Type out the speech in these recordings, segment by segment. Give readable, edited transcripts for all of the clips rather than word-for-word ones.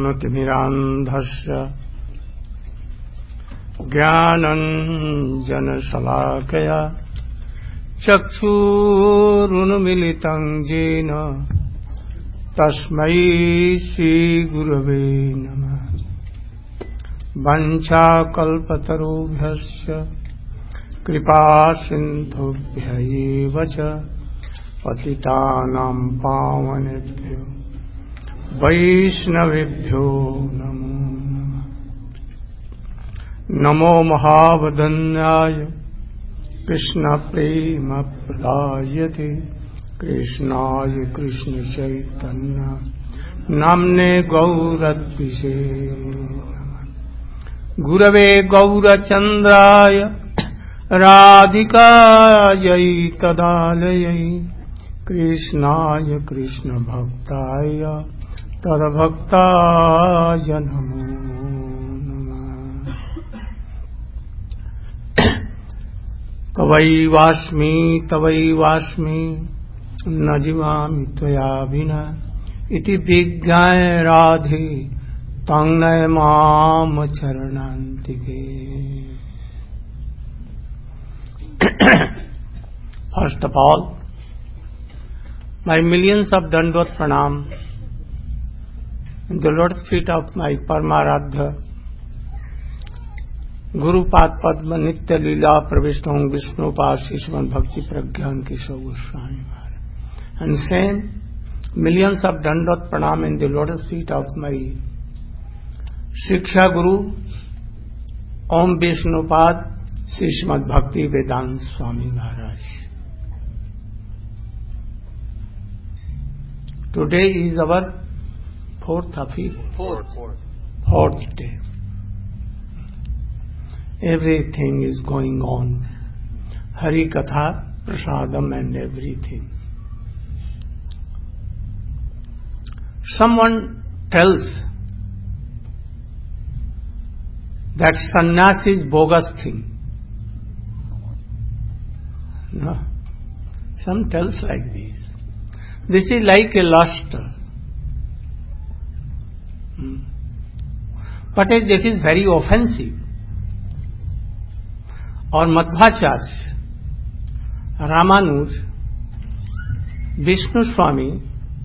ज्ञानतिमिरान्धस्य ज्ञानाञ्जनशलाकया चक्षुरुन्मीलितं येन तस्मै श्रीगुरवे नमः। वाञ्छाकल्पतरुभ्यश्च कृपासिन्धुभ्य एव च पतितानां पावनेभ्यो वैष्णवेभ्यो नमो नमः। नमो महावदन्याय कृष्णप्रेमप्रदायते कृष्णाय कृष्णचैतन्य नाम्ने गौरद्विषे गुरवे गौरचन्द्राय राधिकायै तदालयै कृष्णाय कृष्णभक्ताय तद्भक्ताय नमो नमः। तवैवास्मि न जीवामि त्वया विना इति विज्ञाय राधे तं नय माम चरणान्तिके। First of all, my millions of Dandot Pranam in the lotus feet of my Paramaradha Guru Pad Padma Nitya Leela Pravishtam Vishnu Pasi Sriman Bhakti Pragyan Kishore Goswami Maharaj. And same millions of Dandot Pranam in the lotus feet of my Shiksha Guru Om Vishnu Pad Srimad Bhakti Vedanta Swami Maharaj. Today is our fourth day. Everything is going on. Hari Katha, Prasadam and everything. Someone tells that sannyas is bogus thing. No. Some tells like this. This is like a lust. But this is very offensive. Or Madhvacharya, Ramanuj, Vishnu Swami,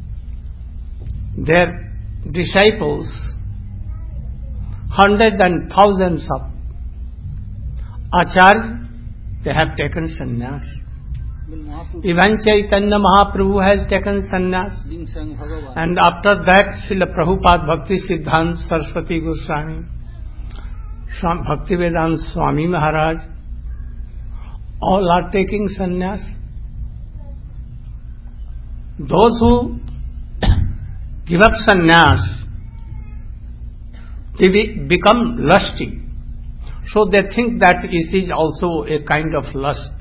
their disciples, hundreds and thousands of Acharya, they have taken sannyas. Even Chaitanya Mahaprabhu has taken sannyas. And after that, Srila Prabhupada Bhakti Siddhanta Saraswati Goswami, Bhakti Vedanta Swami Maharaj, all are taking sannyas. Those who give up sannyas, they become lusty. So they think that it is also a kind of lust.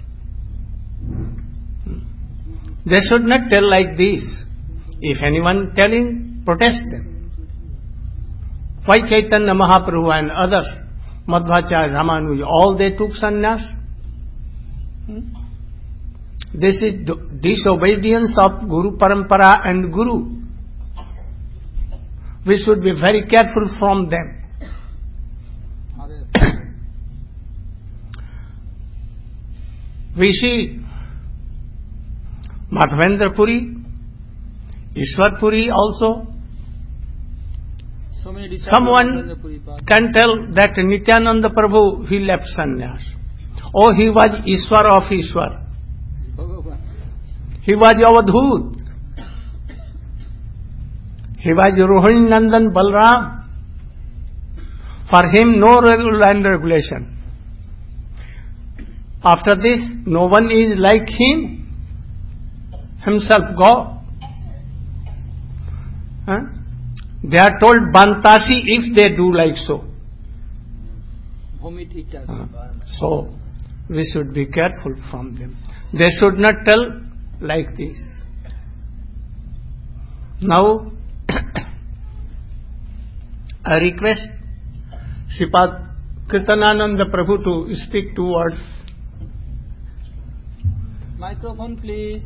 They should not tell like this. If anyone telling, protest them. Why Chaitanya Mahaprabhu and others, Madhvacharya, Ramanuja, all they took sannyas? This is disobedience of Guru Parampara and Guru. We should be very careful from them. We see Madhavendra Puri, Ishwar Puri also. Someone can tell that Nityananda Prabhu, he left sannyas. Oh, he was Ishwar of Ishwar. He was Avadhut. He was Rohini Nandan Balram. For him, no rule and regulation. After this, no one is like him. Himself God. They are told Bantasi if they do like so. So, we should be careful from them. They should not tell like this. Now, I request Sripad Kirtanananda Prabhu to speak 2 words. Microphone, please.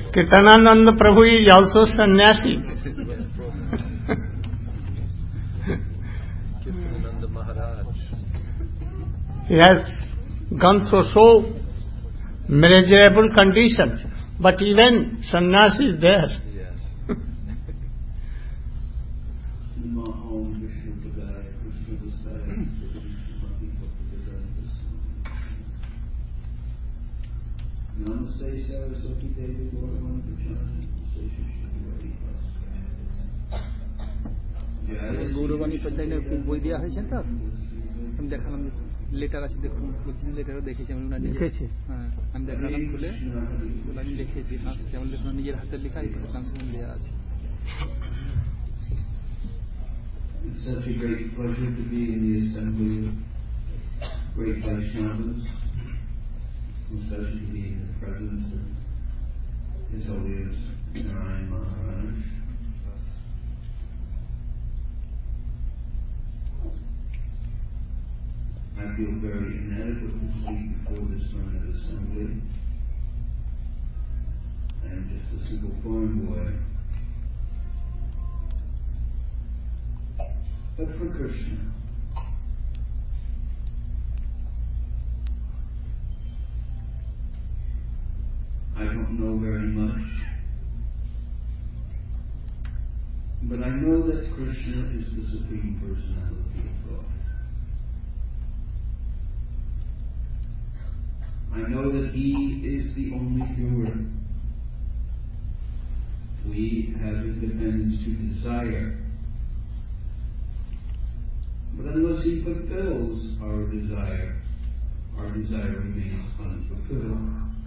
Kirtanananda Prabhu is also sannyasi. Kirtanananda Maharaj. He has gone through so miserable conditions, but even sannyasi is there. গৌরবাণী পচাইলে বই দেওয়া হয়েছে তো আমি দেখালাম letter আছে দেখুন বলছি লেটারও দেখেছি আমি ওনার লিখেছি হ্যাঁ আমি দেখালাম খুলে আমি দেখেছি হাসছি আমার লেখা নিজের হাতের লেখা এই ট্রান্সলেশন দেওয়া আছে It's such a great pleasure to be in the assembly of great Vaishnavas, especially to be in the presence of His Holiness Narayan Maharaj. I feel very inadequate to speak before this learned assembly. I am just a simple farm boy. But for Krishna, I don't know very much, but I know that Krishna is the Supreme Personality of God. I know that He is the only doer. We have independence to desire, but unless He fulfills our desire remains unfulfilled.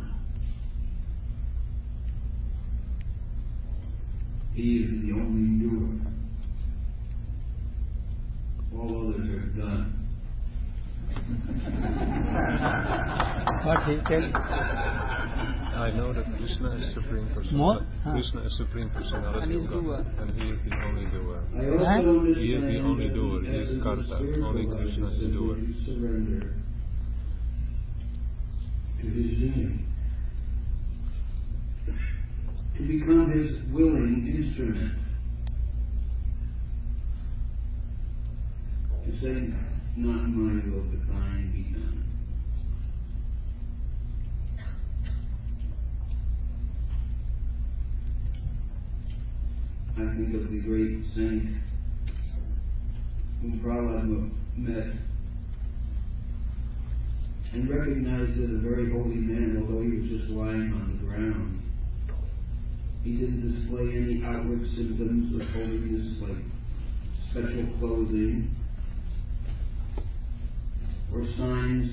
He is the only doer. All others are done. What he said? I know that Krishna is Supreme Personality. More? Krishna is Supreme Personality of God, and He is the only doer. I also understand He is the only doer. He is Karta. Only Krishna is the doer. To surrender to His doing, to become His willing instrument, to say, "Not my will, but Thine be done." I think of the great saint whom Prahlada met and recognized as a very holy man, although he was just lying on the ground. He didn't display any outward symptoms of holiness like special clothing or signs,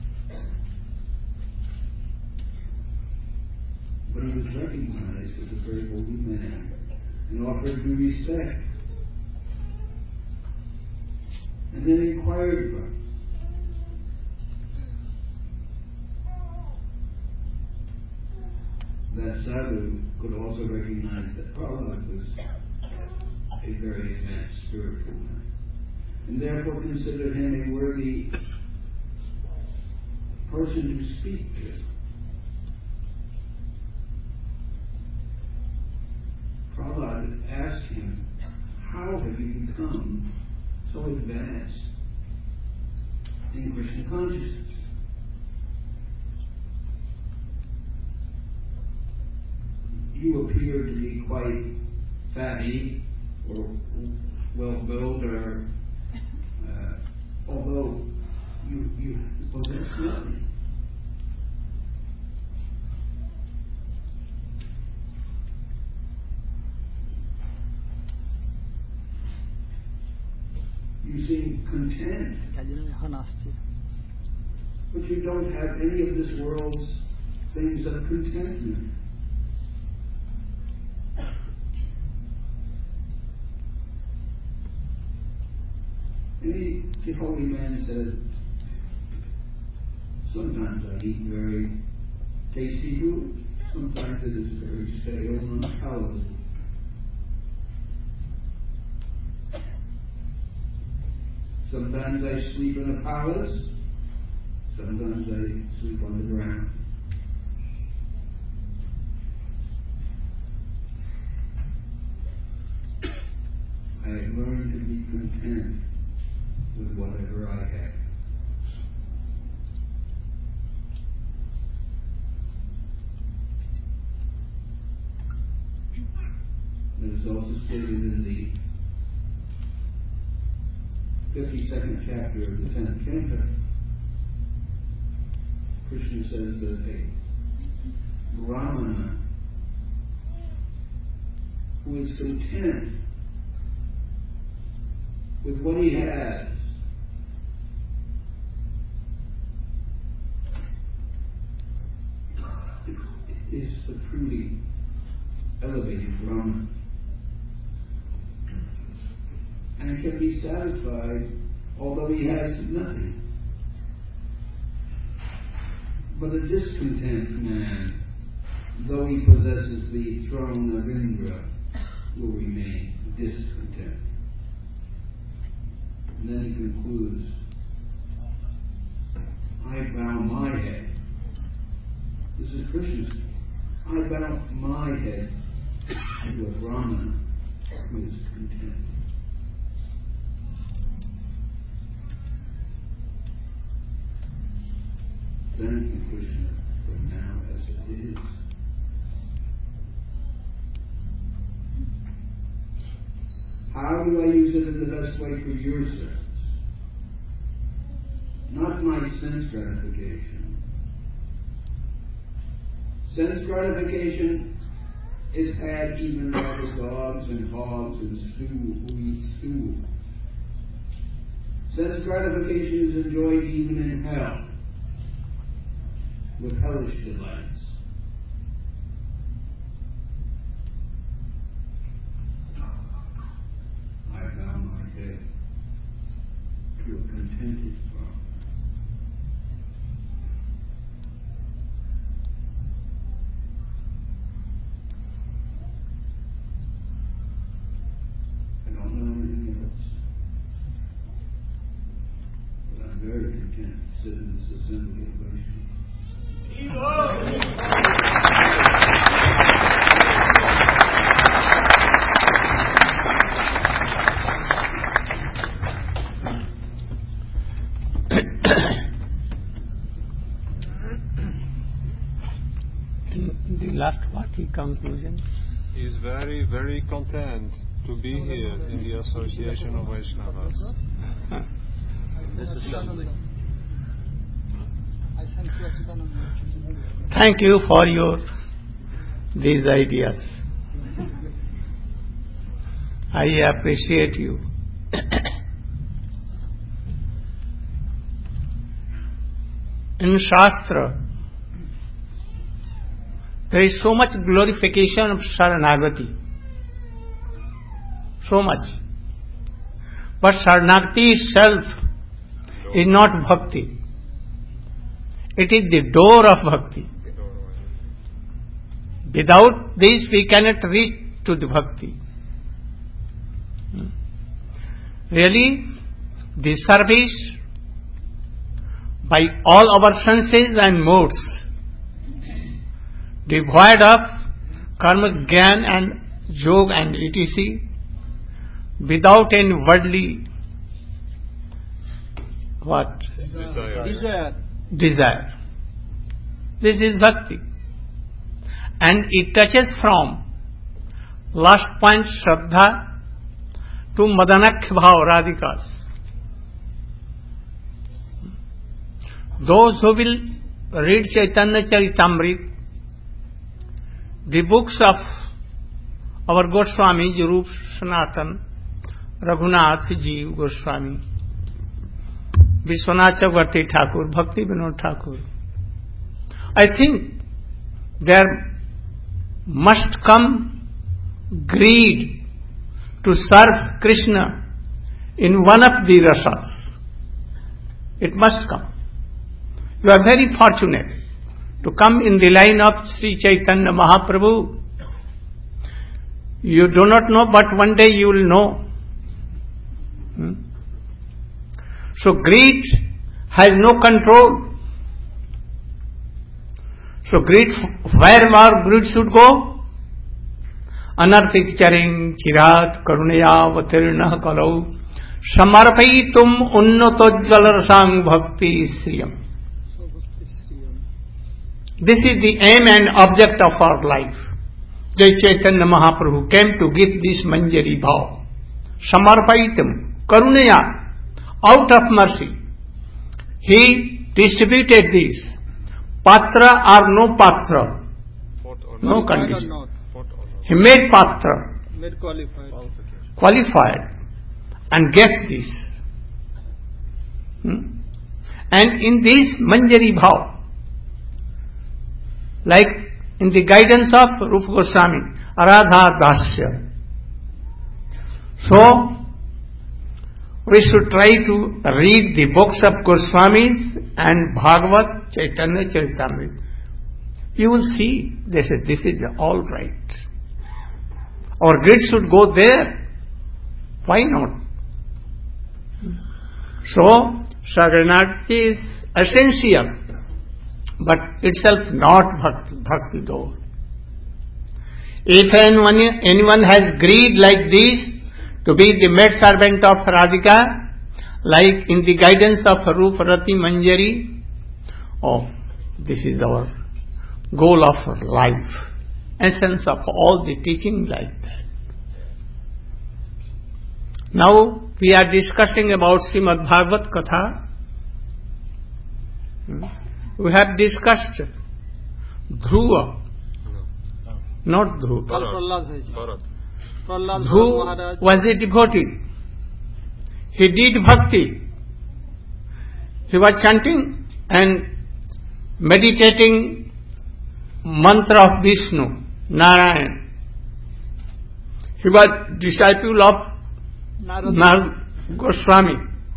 but he was recognized as a very holy man and offered due respect, and then inquired about it. That sadhu could also recognize that Prahlada was a very advanced spiritual man, and therefore considered him a worthy person to speak to. Prahlada asked him, "How have you become so advanced in Krishna consciousness?" You appear to be quite fatty or well-built, or although you possess nothing. You seem content, but you don't have any of this world's things of contentment. The holy man said, "Sometimes I eat very tasty food, sometimes it is very stale and unpalatable. Sometimes I sleep in a palace, sometimes I sleep on the ground. I have learned to be content with whatever I have. It is also stated in the 52nd chapter of the 10th canto. Krishna says that a Brahmana who is content with what he has is a truly elevated Brahmana and can be satisfied although he has nothing. But a discontent man, though he possesses the throne of Indra, will remain discontent. And then he concludes, I bow my head. This is Krishna's. I bow my head to a Brahmana who is content. Thank you, Krishna, for now as it is. How do I use it in the best way for your service? Not my sense gratification. Sense gratification is had even by the dogs and hogs and stool who eat stool. Sense gratification is enjoyed even in hell with hellish delights. I bow my head to a contented Brahmana. I don't know anything else, but I'm very content to sit in this assembly of Vaishnavas. The last what? The conclusion? He is very, very content to be here in the Association of Vaishnavas. This assembly. Thank you for these ideas. I appreciate you. In Shastra, there is so much glorification of Sharanagati. So much. But Sharanagati itself is not bhakti. It is the door of bhakti. Without this, we cannot reach to the bhakti. Really, the service by all our senses and modes, devoid of karma, gyan and yoga and etc., without any worldly what? Desire. This is bhakti. And it touches from last point, Shraddha, to Madanakh Bhav, Radhikas. Those who will read Chaitanya Charitamrita, the books of our Goswami, Rup Sanatan, Raghunath Jeev Goswami, Vishwanath Chakravarti Thakur, Bhakti Vinod Thakur, I think there must come greed to serve Krishna in one of the rasas. It must come. You are very fortunate to come in the line of Sri Chaitanya Mahaprabhu. You do not know, but one day you will know. So greed has no control. So greed, where our greed should go? अनर्पित चरिं चिरात करुणयावतीर्ण कलौ समर्पयितुम उन्नतोज्ज्वल रसांग भक्ति श्रियम. This is the aim and object of our life. Jai Chaitanya Mahaprabhu came to give this Manjari Bhav. Samarpayitam, Karunaya, out of mercy. He distributed this. Patra or no patra, no condition. He made patra, made qualified, and get this. And in this Manjari Bhav, like in the guidance of Rupa Goswami, Aradha Dasya. So, we should try to read the books of Goswamis and Bhagavad, Chaitanya Charitamrita. You will see, they say, this is all right. Our grid should go there. Why not? So, Sharanagati is essential, but itself not bhakti though. If anyone has greed like this, to be the maid servant of Radhika, like in the guidance of Rupavati Manjari, oh, this is our goal of our life, essence of all the teaching like that. Now we are discussing about Srimad Bhagavat Katha. We have discussed Dhruva, not Dhruva. Dhruva was a devotee. He did bhakti. He was chanting and meditating mantra of Vishnu, Narayan. He was disciple of Narad Goswami,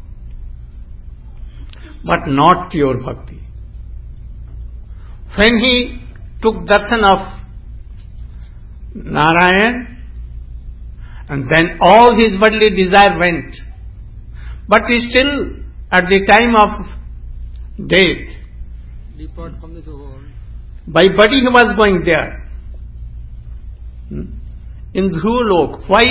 but not pure bhakti. When he took darshan of Narayan, and then all his worldly desire went. But still, at the time of death, depart from this world. By body he was going there. In Dhrulok. Why?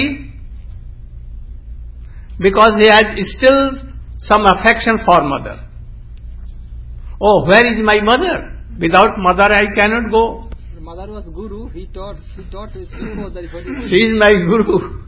Because he had still some affection for mother. Oh, where is my mother? Without mother I cannot go. Mother was Guru. He taught his before the body. She is my Guru.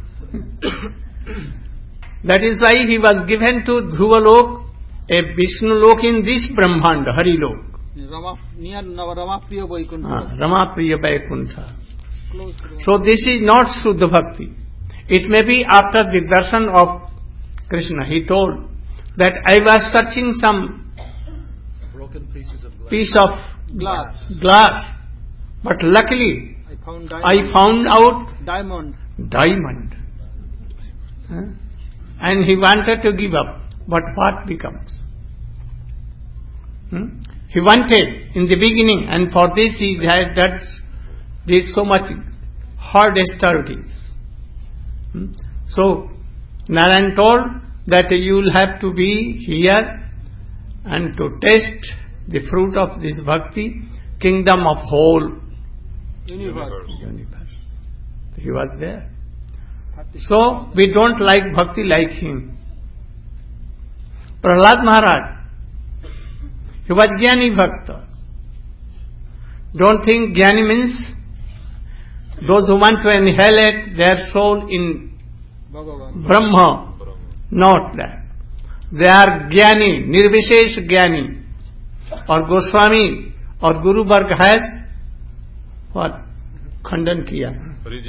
That is why he was given to Dhruvalok, a Vishnu Lok in this Brahmand, Hari Lok. Near Ramapriya Vaikuntha. Ramapriya Vaikuntha. So this is not Shuddha Bhakti. It may be after the darshan of Krishna. He told that I was searching some broken pieces of piece of glass. But luckily, I found out diamond. And he wanted to give up. But what becomes? He wanted in the beginning, and for this he had did so much hard austerities. So, Narayan told that you will have to be here and to taste the fruit of this bhakti, kingdom of whole universe. He was there. So, we don't like bhakti like him. Prahlad Maharaj, he was Jnani Bhakta. Don't think Jnani means those who want to annihilate their soul in Brahma. Not that. They are Jnani, Nirvishesh Jnani. Or Goswami or Guru Varg has what? Khandan kiya.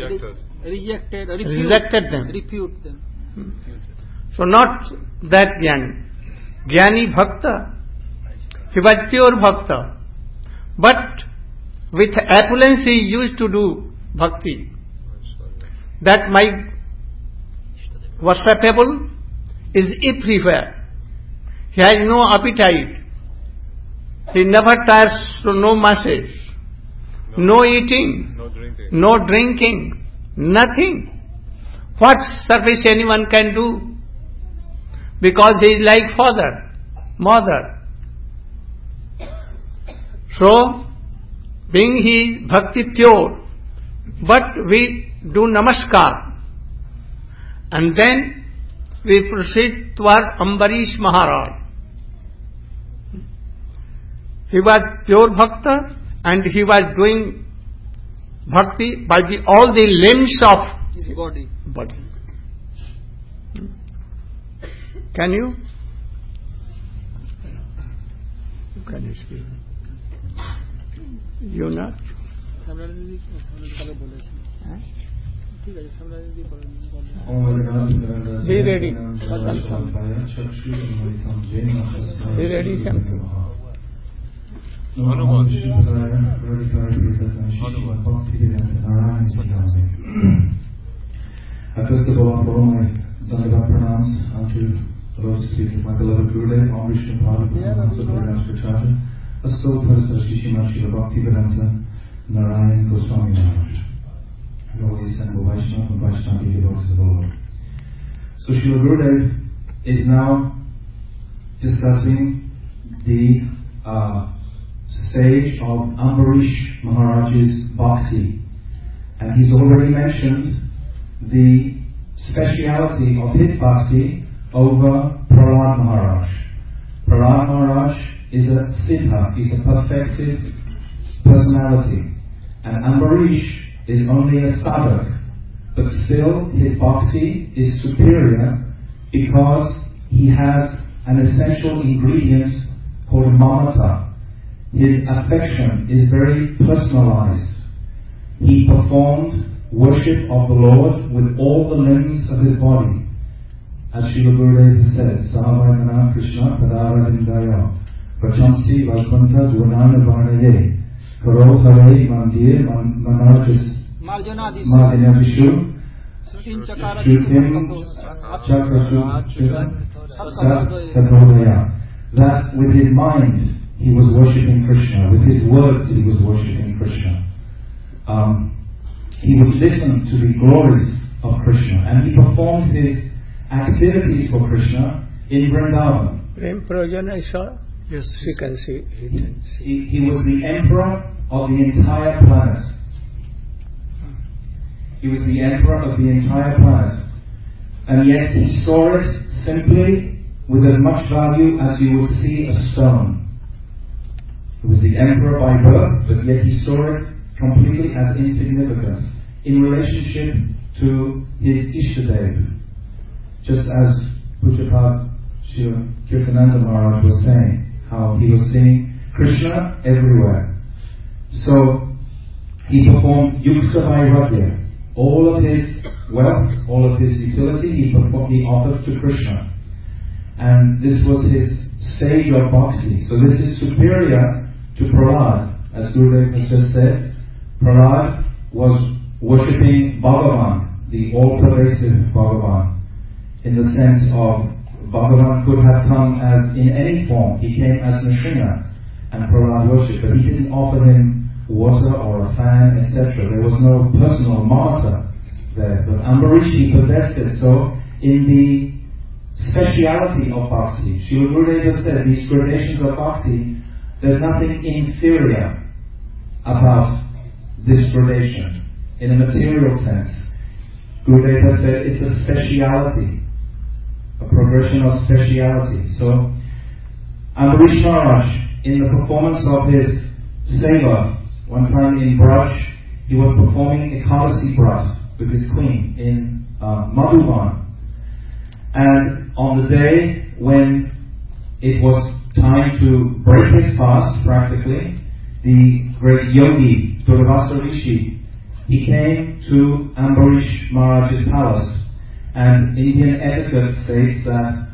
Rejected them. Refute them. So not that Jnani. Jnani Bhakta. He was pure Bhakta. But with opulence he used to do bhakti. That my worshipable is everywhere. He has no appetite. He never tires, so no massage, no eating, no drinking, nothing. What service anyone can do? Because he is like father, mother. So, being his bhakti pure, but with do namaskar, and then we proceed toward Ambarish Maharaj. He was pure bhakta, and he was doing bhakti by all the limbs of his body. Can you? Can you speak? You not? Be ready. Be ready, Sam. First of all, I offer all my Dandavat pranams unto the lotus feet of my beloved Gurudev, Om Vishnu Pada Paramahansa Parivrajacharya, Astotra Sarshi Srimad Srila Bhaktivedanta Narayan Goswami Maharaj, and all the assembled Vaishnava and Vaishnavi devotees of the Lord. So Srila Gurudev is now discussing the stage of Ambarish Maharaj's bhakti, and he's already mentioned the speciality of his bhakti over Prahlad Maharaj. Prahlad Maharaj is a siddha, he's a perfected personality, and Ambarish is only a sadhak, but still his bhakti is superior because he has an essential ingredient called mamata. His affection is very personalized. He performed worship of the Lord with all the limbs of his body. As Srila Gurudev said, Savaidana Krishna Padara Vindaya Vachamsi Vasvanta Dvanana Varnaye Karo Hare Mandir Manarjis Marjanadishu Shrutim Chakrachu Sat Kathodaya. That with his mind he was worshipping Krishna, with his words he was worshipping Krishna. He would listen to the glories of Krishna, and he performed his activities for Krishna in Vrindavan. Yes, she can see. He was the emperor of the entire planet. He was the emperor of the entire planet. And yet he saw it simply with as much value as you would see a stone. He was the emperor by birth, but yet he saw it completely as insignificant in relationship to his Ishtadev. Just as Pujapad Srila Kirtananda Maharaj was saying, how he was seeing Krishna everywhere. So he performed Yukta Vairagya. All of his wealth, all of his utility, he offered to Krishna. And this was his stage of bhakti. So this is superior to Prahlad. As Gurudev has just said, Prahlad was worshipping Bhagavan, the all-pervasive Bhagavan, in the sense of Bhagavan could have come as in any form. He came as Nrsimha, and Prahlad worshipped, but he didn't offer him water or a fan, etc. There was no personal mamata there. But Ambarish, he possessed it. So in the speciality of bhakti, Srila Gurudev said, these gradations of bhakti, there's nothing inferior about this gradation. In a material sense, Gurudeva said it's a speciality, a progression of speciality. So Ambarish Maharaj, in the performance of his seva, one time in Braj, he was performing Ekadasi Brat with his queen in Madhuban. And on the day when it was time to break his fast, practically, the great yogi, Durvasa Rishi, he came to Ambarish Maharaj's palace. And Indian etiquette states that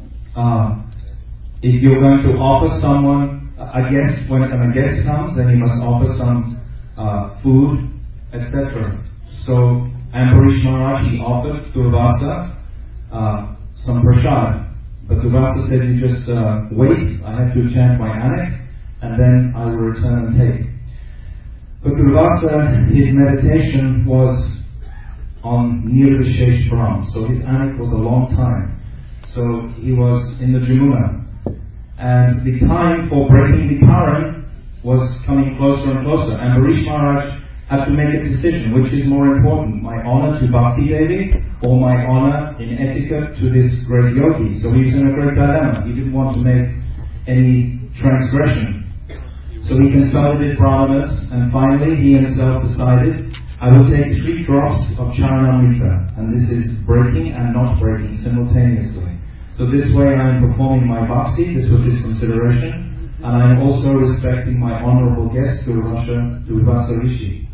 if you're going to offer someone a guest, when a guest comes, then you must offer some food, etc. So Ambarish Maharaj, he offered Durvasa some prasad. But Durvasa said, you just wait, I have to chant my anak, and then I will return and take. But Durvasa, his meditation was on Nirvishesh Brahm, so his anak was a long time. So he was in the Jamuna. And the time for breaking the Karan was coming closer and closer. And Ambarish Maharaj, had to make a decision, which is more important, my honor to Bhakti Devi or my honor in etiquette to this great yogi. So he was in a great dilemma. He didn't want to make any transgression. So he consulted his brahmanas, and finally he himself decided, I will take 3 drops of Charanamrita, and this is breaking and not breaking simultaneously. So this way I am performing my bhakti, this was his consideration, and I am also respecting my honorable guest, Durvasa Rishi.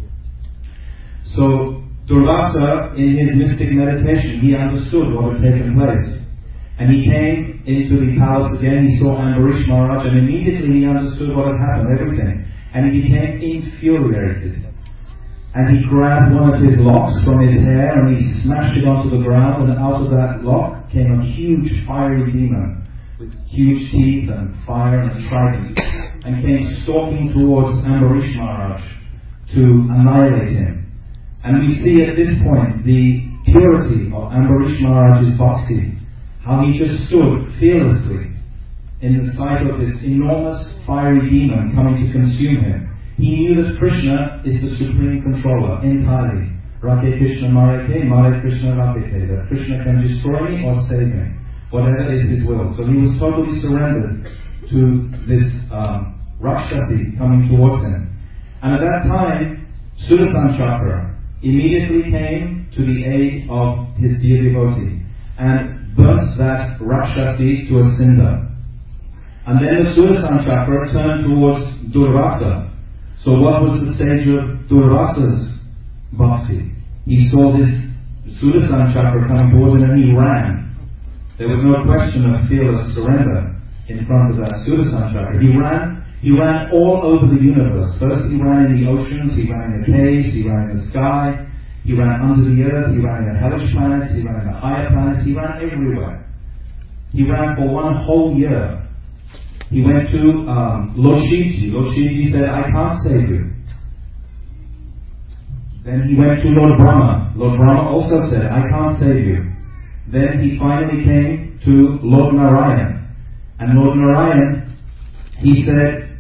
So Durvasa, in his mystic meditation, he understood what had taken place. And he came into the palace again, he saw Ambarish Maharaj, and immediately he understood what had happened, everything. And he became infuriated. And he grabbed one of his locks from his hair and he smashed it onto the ground, and out of that lock came a huge fiery demon with huge teeth and fire and trident, and came stalking towards Ambarish Maharaj to annihilate him. And we see at this point the purity of Ambarish Maharaj's bhakti, how he just stood fearlessly in the sight of this enormous fiery demon coming to consume him. He knew that Krishna is the supreme controller entirely. Rake Krishna Mareke, Mare Krishna Rakeke, that Krishna can destroy me or save me, whatever is his will. So he was totally surrendered to this Rakshasi coming towards him. And at that time, Sudarsana Chakra immediately came to the aid of his dear devotee and burnt that Rakshasi to a cinder. And then the Sudarsana Chakra turned towards Durvasa. So what was the stage of Durvasa's bhakti? He saw this Sudarsana Chakra coming towards him and he ran. There was no question of fearless surrender in front of that Sudarsana Chakra. He ran all over the universe. First he ran in the oceans, he ran in the caves, he ran in the sky, he ran under the earth, he ran in the hellish planets, he ran in the higher planets, he ran everywhere. He ran for 1 whole year. He went to Lord Shivji. Lord Shivji said, I can't save you. Then he went to Lord Brahma. Lord Brahma also said, I can't save you. Then he finally came to Lord Narayan. And Lord Narayan, he said,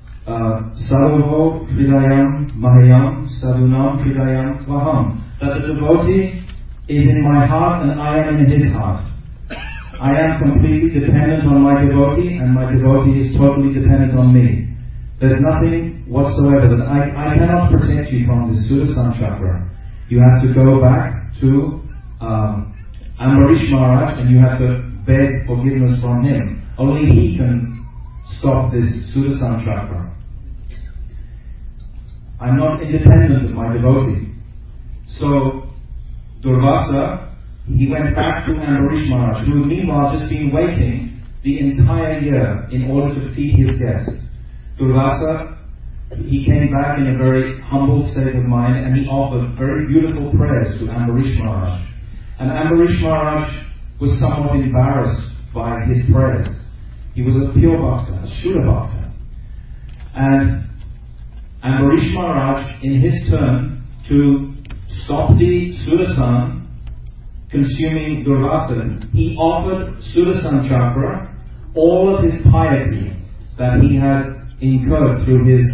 Sarvo Hridayam Mahayam Sadunam Hridayam Vaham. That the devotee is in my heart and I am in his heart. I am completely dependent on my devotee and my devotee is totally dependent on me. There's nothing whatsoever that I cannot protect you from this Sudarsana Chakra. You have to go back to Ambarish Maharaj and you have to beg forgiveness from him. Only he can stop this Sudarsana Chakra. I'm not independent of my devotee. So Durvasa, he went back to Ambarish Maharaj, who had meanwhile just been waiting the entire year in order to feed his guests. Durvasa, he came back in a very humble state of mind and he offered very beautiful prayers to Ambarish Maharaj. And Ambarish Maharaj was somewhat embarrassed by his prayers. He was a pure bhakta, a Shuddha bhakta. And Ambarish Maharaj, in his turn, to stop the Sudarsana consuming Durvasa, he offered Sudarsana Chakra all of his piety that he had incurred through his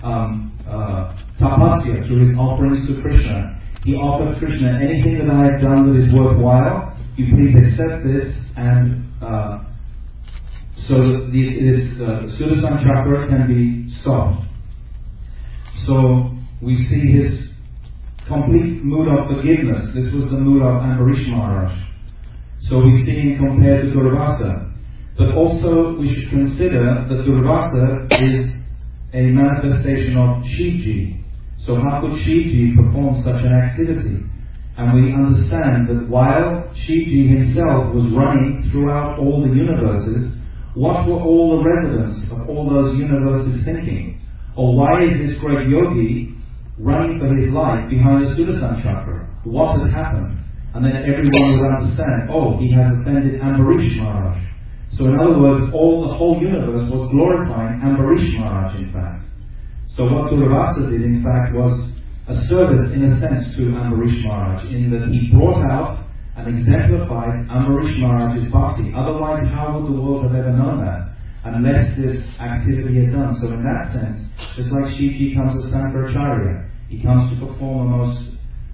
tapasya, through his offerings to Krishna. He offered Krishna, anything that I have done that is worthwhile, you please accept this, and so that this Sudarsana Chakra can be stopped. So we see his complete mood of forgiveness. This was the mood of Ambarish Maharaj. So we see him compared to Durvasa. But also we should consider that Durvasa is a manifestation of Shivji. So how could Shivji perform such an activity? And we understand that while Shivji himself was running throughout all the universes, what were all the residents of all those universes thinking? Or why is this great yogi running for his life behind the Sudarsana Chakra? What has happened? And then everyone would understand, oh, he has offended Ambarish Maharaj. So in other words, the whole universe was glorifying Ambarish Maharaj, in fact. So what Durvasa did, in fact, was a service, in a sense, to Ambarish Maharaj, in that he brought out and exemplified Ambarish Maharaj's bhakti. Otherwise, how would the world have ever known that? Unless this activity had done. So in that sense, just like Shivji comes as Sankaracharya, He comes to perform a most,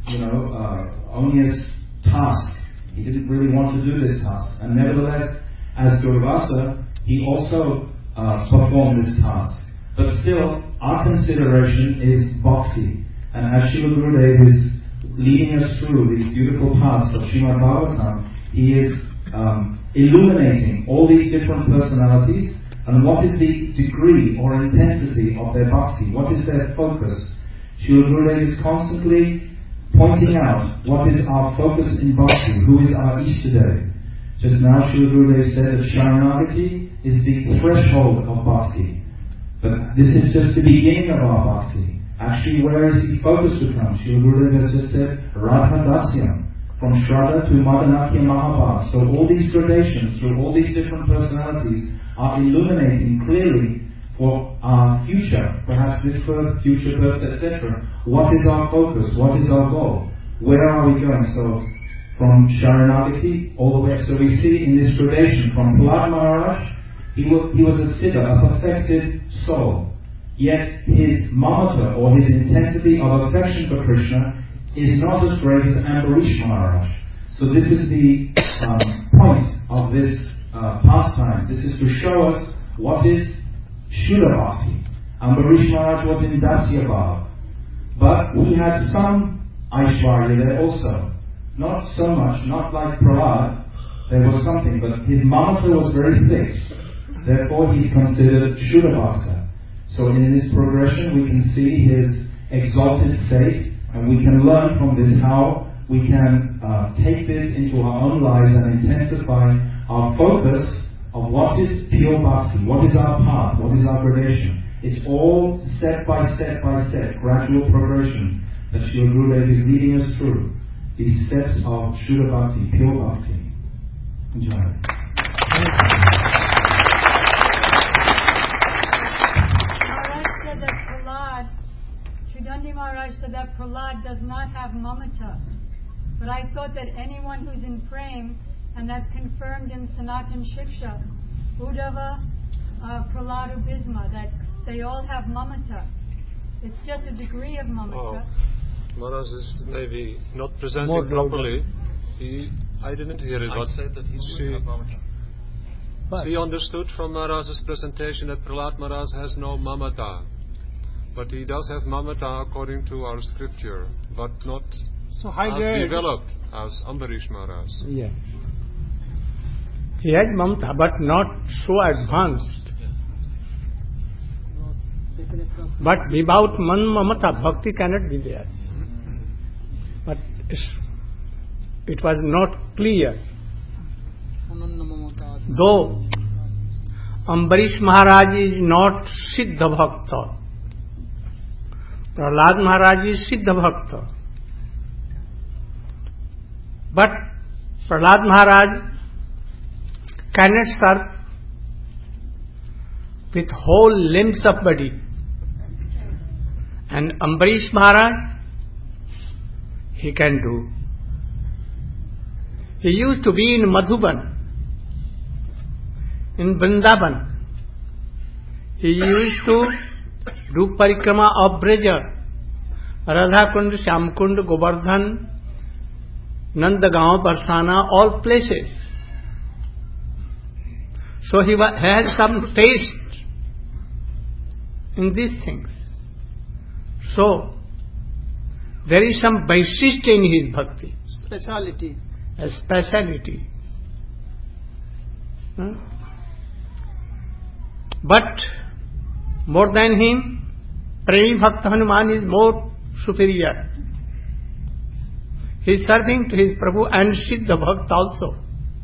onerous task. He didn't really want to do this task. And nevertheless, as Durvasa, he also performed this task. But still, our consideration is bhakti. And as Srila Gurudev is leading us through these beautiful paths of Srimad Bhagavatam, he is illuminating all these different personalities and what is the degree or intensity of their bhakti, what is their focus. Srila Gurudev is constantly pointing out what is our focus in bhakti, who is our Ishtadev. Just now Srila Gurudev said that Sharanagati is the threshold of bhakti. But this is just the beginning of our bhakti. Actually, where is he focused upon? Srila Gurudev has just said Radha Dasyam, from Shraddha to Madanakya Mahabhav. So all these gradations, through all these different personalities, are illuminating clearly for our future, perhaps this birth, future births, etc. What is our focus? What is our goal? Where are we going? So, from Sharanagati all the way. So we see in this gradation, from Prahlad Maharaj, he was a siddha, a perfected soul. Yet his mamata, or his intensity of affection for Krishna, is not as great as Ambarish Maharaj. So this is the point of this pastime. This is to show us what is Shuddha Bhakti. Ambarish Maharaj was in Dasya Bhav, but he had some Aishwarya there also. Not so much, not like Prahlad, there was something, but his mamata was very thick. Therefore he's considered Shuddha Bhakta. So in this progression we can see his exalted state, and we can learn from this how we can take this into our own lives and intensify our focus of what is pure bhakti, what is our path, what is our gradation. It's all step by step by step, gradual progression that Srila Gurudev is leading us through. These steps of Shuddha Bhakti, pure bhakti. Enjoy. Sridhar Maharaj said that Prahlad does not have mamata. But I thought that anyone who's in prem, and that's confirmed in Sanatan Shiksha, Uddhava, Prahlad, Bhisma, that they all have mamata. It's just a degree of mamata. Maharaj is maybe not presenting properly. I didn't hear it. I said that he wouldn't have mamata. She understood from Maharaj's presentation that Prahlad Maharaj has no mamata. But he does have mamata according to our scripture, but not as developed as Ambarish Maharaj. Yeah. He has mamata, but not so advanced. But without mamata, bhakti cannot be there. But it was not clear. Though Ambarish Maharaj is not Siddha Bhakta, Prahlad Maharaj is Siddha Bhakta. But Prahlad Maharaj cannot serve with whole limbs of body. And Ambarish Maharaj, he can do. He used to be in Madhuban, in Vrindavan. He used to do parikrama of Braja, Radha Kund, Shyam Kund, Govardhan, Nandagaon, Barsana, all places. So he has some taste in these things. So there is some vaishishta in his bhakti. Speciality. A speciality. But more than him, Premi Bhakta Hanuman is more superior. He is serving to his Prabhu and Siddha Bhakta also.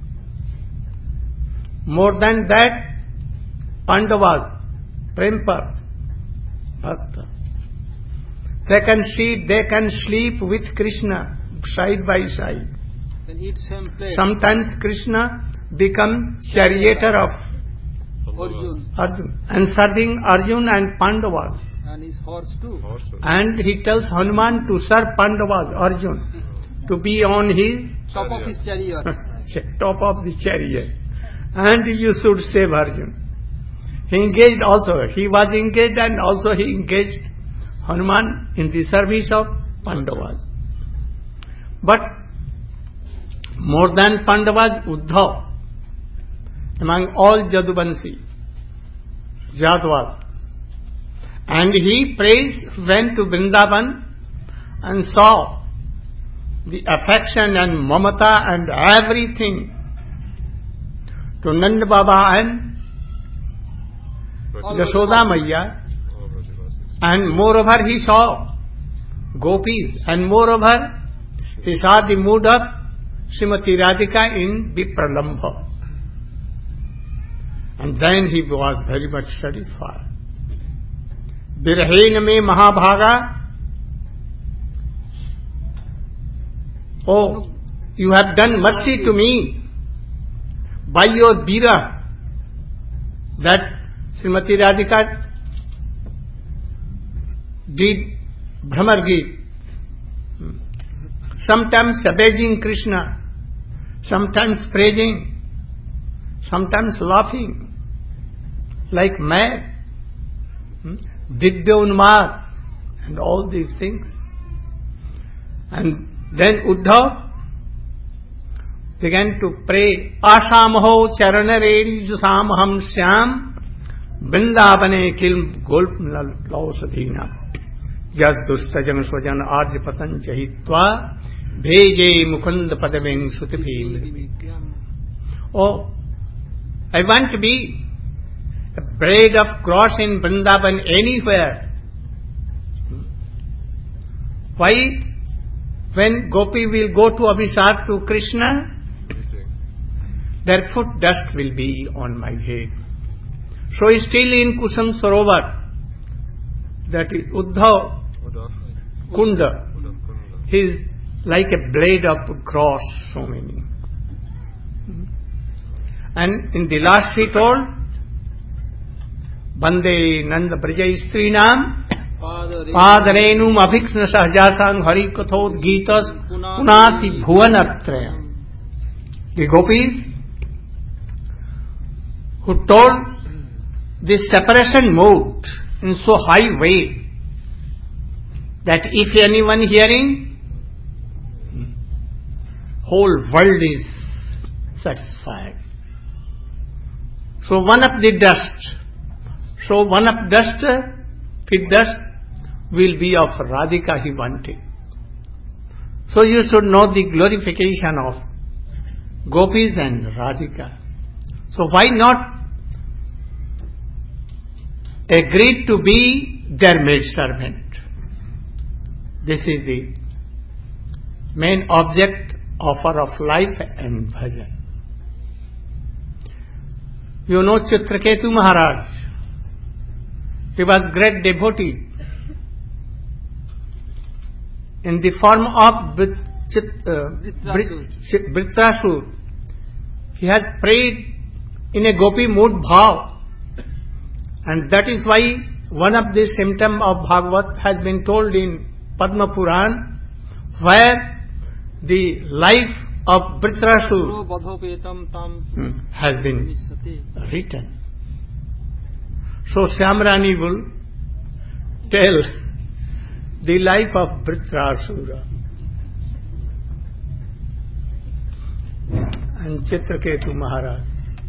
More than that, Pandavas, Prempar, Bhakta. They can sit, they can sleep with Krishna side by side. Then eat same plate. Sometimes Krishna becomes charioteer of Arjun. And serving Arjun and Pandavas. And his horse too. And he tells Hanuman to serve Pandavas, Arjun, to be on his top of his chariot. top of the chariot. And you should save Arjun. He engaged also. He was engaged and also he engaged Hanuman in the service of Pandavas. But more than Pandavas, Uddhav, among all Jaduvanshi, Jadavas. And he went to Vrindavan and saw the affection and mamata and everything to Nanda Baba and Yashoda Maiya. And moreover he saw gopis, and moreover he saw the mood of Srimati Radhika in Vipralambha. And then he was very much satisfied. Virhen me Mahabhaga. Oh, you have done mercy to me by your Vira, that Srimati Radhika did Bhramar Geet, sometimes abasing Krishna, sometimes praising, sometimes laughing like mad, Divya Unmad, and all these things. And then Uddhav began to pray, Asamaho charanareri jusamaham syam Vrindavane kilm golp lausadhina Jad dustajan swajan arjapatan chahitva Bheje mukund padaveng sutibhim. Oh, I want to be a blade of grass in Vrindavan anywhere. Why? When Gopi will go to Abhisar to Krishna, their foot dust will be on my head. So still in Kusam Sarovar, that is Uddhav Kunda, he is like a blade of grass, so many. And in the last he told, Bande Nanda Braja Istrinam Padarenum Abhiksna Sahajasang Hari Kathod Gitas Punati Bhuvanatrayam. The gopis who told this separation mode in so high way that if anyone hearing, whole world is satisfied. So one of the dust, pit dust will be of Radhika he wanted. So you should know the glorification of gopis and Radhika. So why not agree to be their maidservant? This is the main object offer of life and bhajan. You know Chitraketu Maharaj. He was great devotee in the form of Vritrasur. He has prayed in a gopi mood bhav, and that is why one of the symptoms of Bhagavat has been told in Padma Puran, where the life of Vritrasur has been written. So Shyamrani will tell the life of Vritrasura and Chitraketu Maharaj.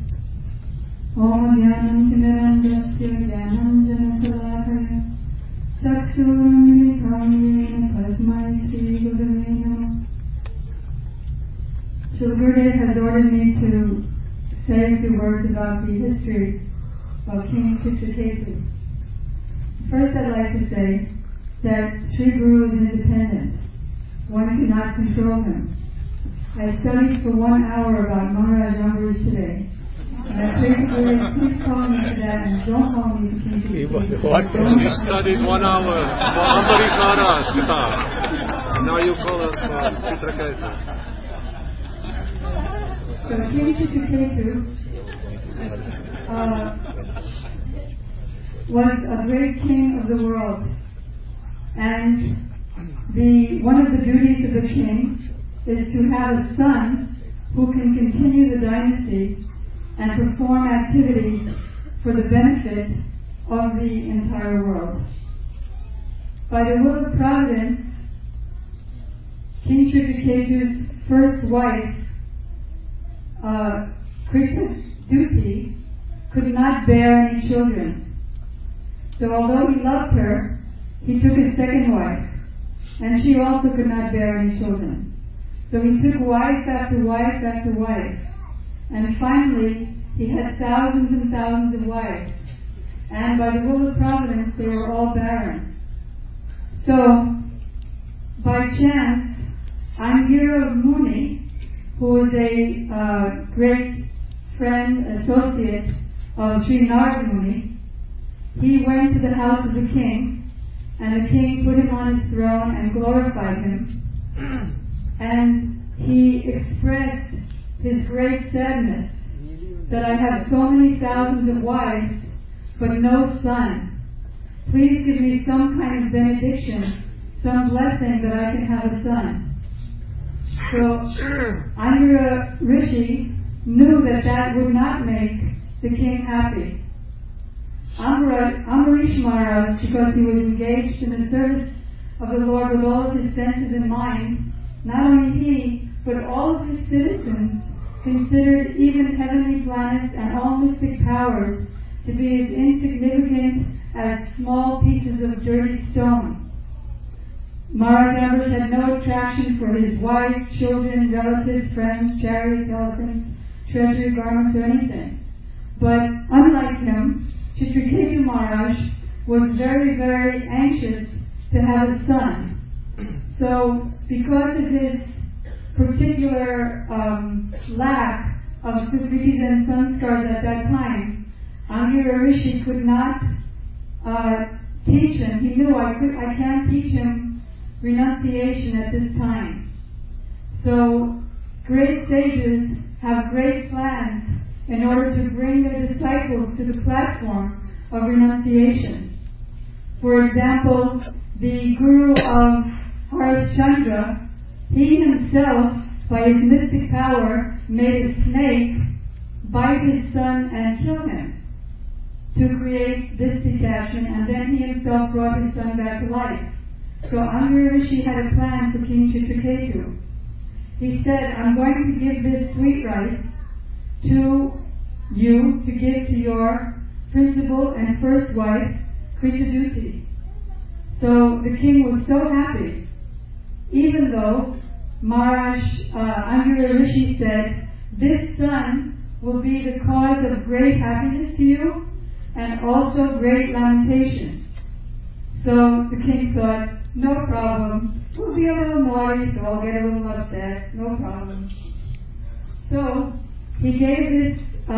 Om Yanam Tinarandasya Yanam Janasalakaya Chaksuram Yena Pasmai Sri Guruvena. Sri Gurudev has ordered me to say a few words about the history of King Chitraketu. First, I'd like to say that Sri Guru is independent. One cannot control him. I studied for 1 hour about Maharaj Ambarish today. And I pray to Guru, please call me to that and don't call me to King Chitraketu. You studied 1 hour for Ambarish Maharaj Katha. Now you call us for Chitraketu. So King Chitraketu was a great king of the world, and one of the duties of the king is to have a son who can continue the dynasty and perform activities for the benefit of the entire world. by the will of Providence, King Chitraketu's first wife, Kritaduti, could not bear any children. So although he loved her, he took his second wife, and she also could not bear any children. So he took wife after wife after wife, and finally he had thousands and thousands of wives, and by the will of Providence they were all barren. So, by chance, Angira Muni, who was a great friend, associate of Sri Narada Muni, he went to the house of the king, and the king put him on his throne and glorified him. And he expressed his great sadness that I have so many thousands of wives, but no son. Please give me some kind of benediction, some blessing that I can have a son. So Angira Rishi knew that that would not make the king happy. Ambarish Maharaj, because he was engaged in the service of the Lord with all of his senses in mind, not only he, but all of his citizens considered even heavenly planets and all mystic powers to be as insignificant as small pieces of dirty stone. Maharaj Ambarish had no attraction for his wife, children, relatives, friends, chariots, elephants, treasury, garments, or anything. But unlike him, Chitraketu Maharaj was very, very anxious to have a son. So, because of his particular lack of sukritis and sanskars at that time, Angira Rishi could not teach him. He knew I can't teach him renunciation at this time. So, great sages have great plans in order to bring their disciples to the platform of renunciation. For example, the guru of Harishchandra, he himself, by his mystic power, made a snake bite his son and kill him to create this detachment, and then he himself brought his son back to life. So Angira Rishi had a plan for King Chitraketu. He said, I'm going to give this sweet rice to you to give to your principal and first wife, Kritaduti. So the king was so happy, even though Maharaj Angira Rishi said, this son will be the cause of great happiness to you and also great lamentation. So the king thought, no problem, we'll be a little naughty, so I'll get a little upset, no problem. So he gave this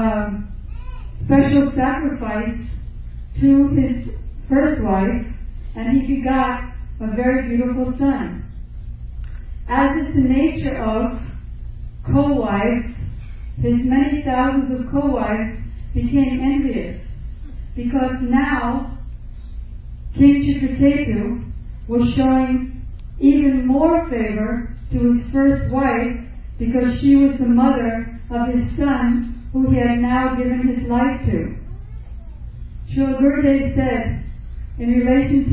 special sacrifice to his first wife, and he begot a very beautiful son. As is the nature of co-wives, his many thousands of co-wives became envious, because now King Chitraketu was showing even more favor to his first wife, because she was the mother of his son, who he had now given his life to. Srila Gurudev said, in relation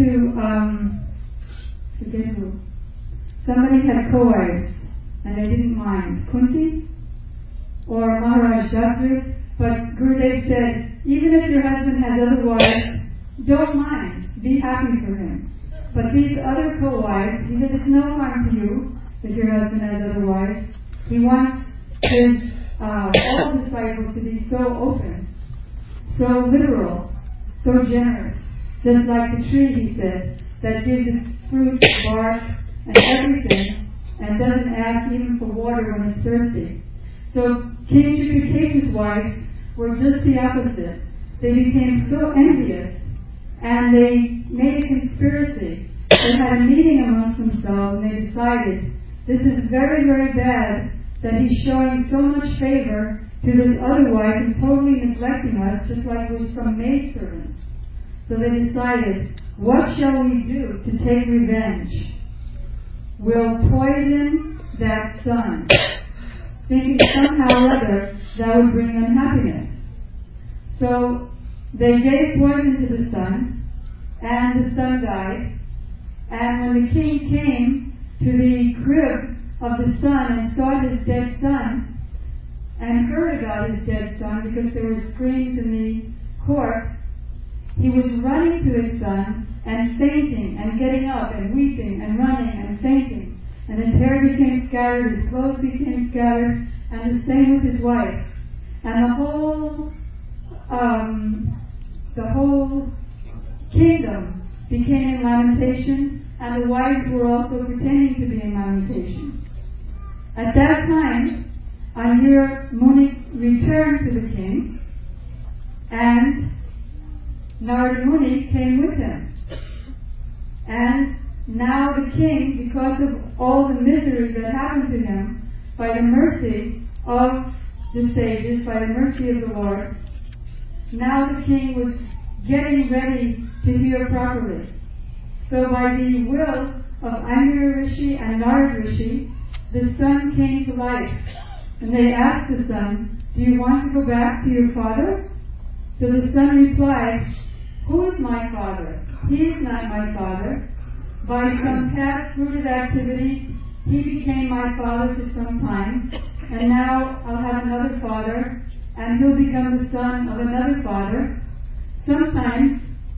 to, forget who, somebody had co-wives, and they didn't mind, Kunti or Maharaj Jasri, but Gurudev said, even if your husband has other wives, don't mind, be happy for him. But these other co-wives, he said, it's no harm to you if your husband has other wives. He wants his all disciples to be so open, so literal, so generous, just like the tree, he said, that gives its fruit, bark, and everything, and doesn't ask even for water when it's thirsty. So King Chitraketu's wives were just the opposite. They became so envious, and they made a conspiracy. They had a meeting amongst themselves, and they decided, this is very, very bad that he's showing so much favor to this other wife and totally neglecting us, just like we're some maidservants. So they decided, what shall we do to take revenge? We'll poison that son, thinking somehow or other that would bring them happiness. So they gave poison to the son, and the son died. And when the king came to the crib of the son and saw his dead son, and heard about his dead son because there were screams in the court, he was running to his son and fainting and getting up and weeping and running and fainting. And his hair became scattered, his clothes became scattered, and the same with his wife. And the whole kingdom became in lamentation, and the wives were also pretending to be in lamentation. At that time, Angira Muni returned to the king, and Narada Muni came with him. And now the king, because of all the misery that happened to him, by the mercy of the sages, by the mercy of the Lord, now the king was getting ready to hear properly. So by the will of Angira Rishi and Narada Rishi, the son came to life. And they asked the son, "Do you want to go back to your father?" So the son replied, "Who is my father? He is not my father. By some past rooted activities, he became my father for some time, and now I'll have another father, and he'll become the son of another father. Sometimes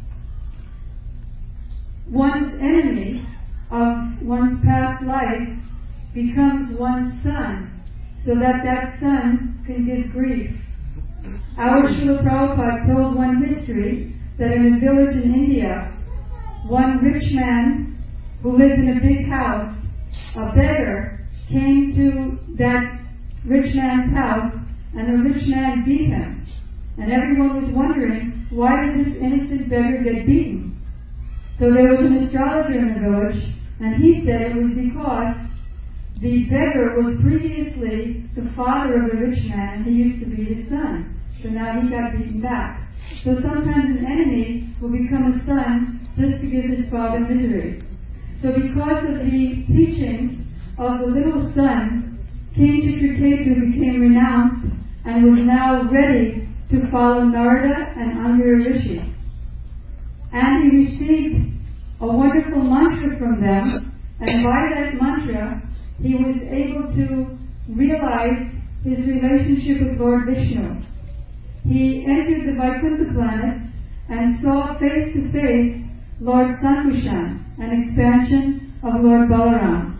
one's enemy of one's past life becomes one's son, so that that son can give grief." Our Srila Prabhupada told one history that in a village in India, one rich man who lived in a big house, a beggar came to that rich man's house, and the rich man beat him. And everyone was wondering, why did this innocent beggar get beaten? So there was an astrologer in the village, and he said it was because the beggar was previously the father of the rich man, and he used to be his son. So now he got beaten back. So sometimes an enemy will become a son just to give his father misery. So because of the teachings of the little son, King Chitraketu became renounced and was now ready to follow Narada and Angira Rishi. And he received a wonderful mantra from them, and by that mantra, he was able to realize his relationship with Lord Vishnu. He entered the Vaikuntha planets and saw face to face Lord Sankushan, an expansion of Lord Balaram.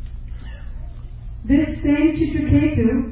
This same Chitraketu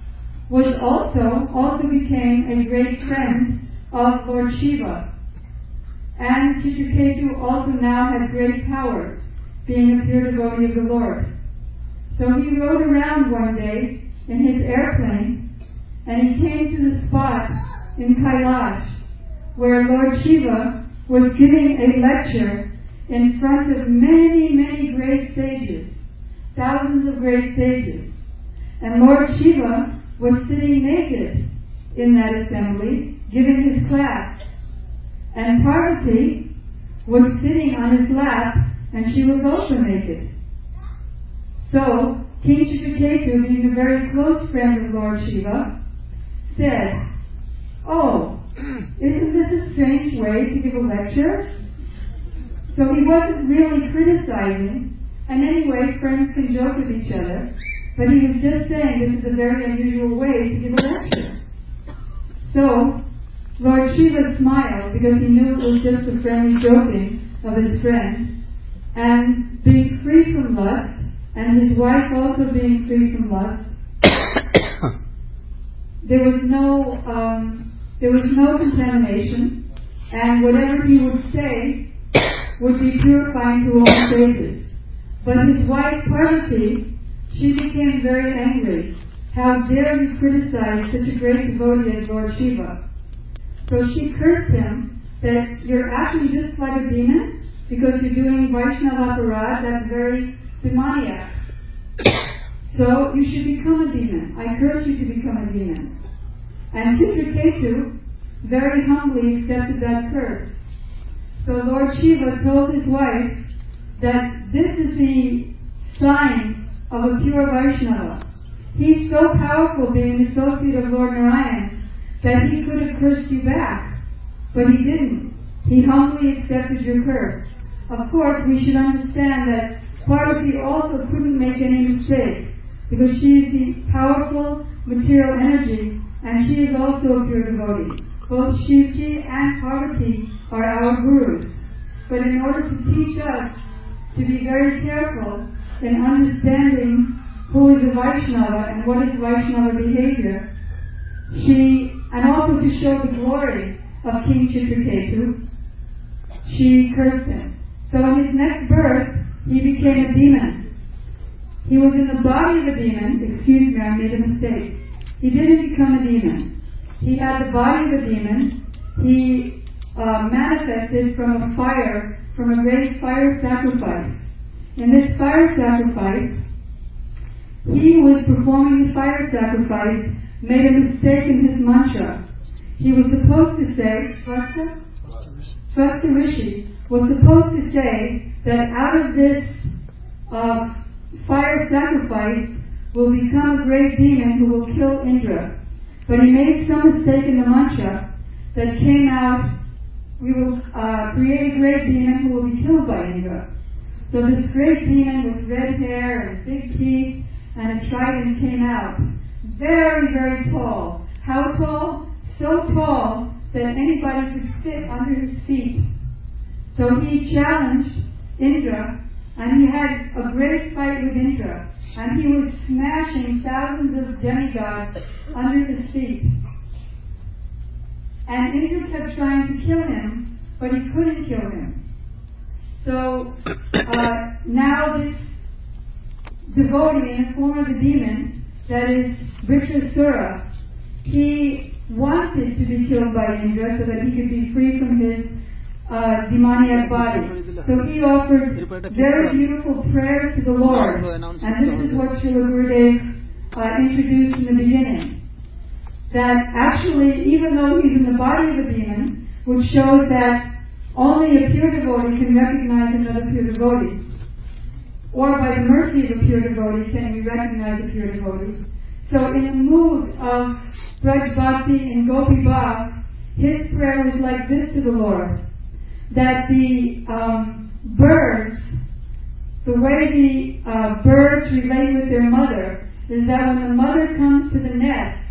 also became a great friend of Lord Shiva. And Chitraketu also now had great powers, being a pure devotee of the Lord. So he rode around one day in his airplane, and he came to the spot in Kailash where Lord Shiva was giving a lecture in front of many, many great sages, thousands of great sages. And Lord Shiva was sitting naked in that assembly, giving his class. And Parvati was sitting on his lap, and she was also naked. So, King Chitraketu, being a very close friend of Lord Shiva, said, "Oh, isn't this a strange way to give a lecture?" So he wasn't really criticizing, and anyway, friends can joke with each other, but he was just saying this is a very unusual way to give a lecture. So, Lord Shiva smiled because he knew it was just a friendly joking of his friend, and being free from lust, and his wife also being free from lust, there was no contamination, and whatever he would say would be purifying to all sages. But his wife Parvati, she became very angry. How dare you criticize such a great devotee as Lord Shiva? So she cursed him that you're acting just like a demon because you're doing Vaishnava aparad, that's very demoniac. So you should become a demon. I curse you to become a demon. And Chitraketu very humbly accepted that curse. So Lord Shiva told his wife that this is the sign of a pure Vaishnava. He's so powerful, being an associate of Lord Narayan, that he could have cursed you back. But he didn't. He humbly accepted your curse. of course, we should understand that Parvati also couldn't make any mistake, because she is the powerful material energy, and she is also a pure devotee. Both Shivji and Parvati are our gurus. But in order to teach us to be very careful in understanding who is a Vaishnava and what is Vaishnava behavior, and also to show the glory of King Chitraketu, she cursed him. So in his next birth, he became a demon. He was in the body of a demon. Excuse me, I made a mistake. He didn't become a demon. He had the body of a demon. He manifested from a fire, from a great fire sacrifice. In this fire sacrifice, he was performing the fire sacrifice, made a mistake in his mantra. He was supposed to say, Svasta Rishi was supposed to say that out of this fire sacrifice will become a great demon who will kill Indra. But he made some mistake in the mantra that came out, we will create a great demon who will be killed by Indra. So this great demon with red hair and big teeth and a trident came out. Very, very tall. How tall? So tall that anybody could sit under his feet. So he challenged Indra, and he had a great fight with Indra, and he was smashing thousands of demigods under his feet. And Indra kept trying to kill him, but he couldn't kill him. So now this devotee in the form of a demon, that is Vritrasura, he wanted to be killed by Indra so that he could be free from his demoniac body. So he offered very beautiful prayers to the Lord. And this is what Srila Gurudev introduced in the beginning. That actually, even though he's in the body of a demon, which shows that only a pure devotee can recognize another pure devotee. Or by the mercy of a pure devotee can we recognize a pure devotee. So in a mood of Braj Bhakti and Gopi Bhav, his prayer was like this to the Lord. That the birds, the way the birds relate with their mother, is that when the mother comes to the nest,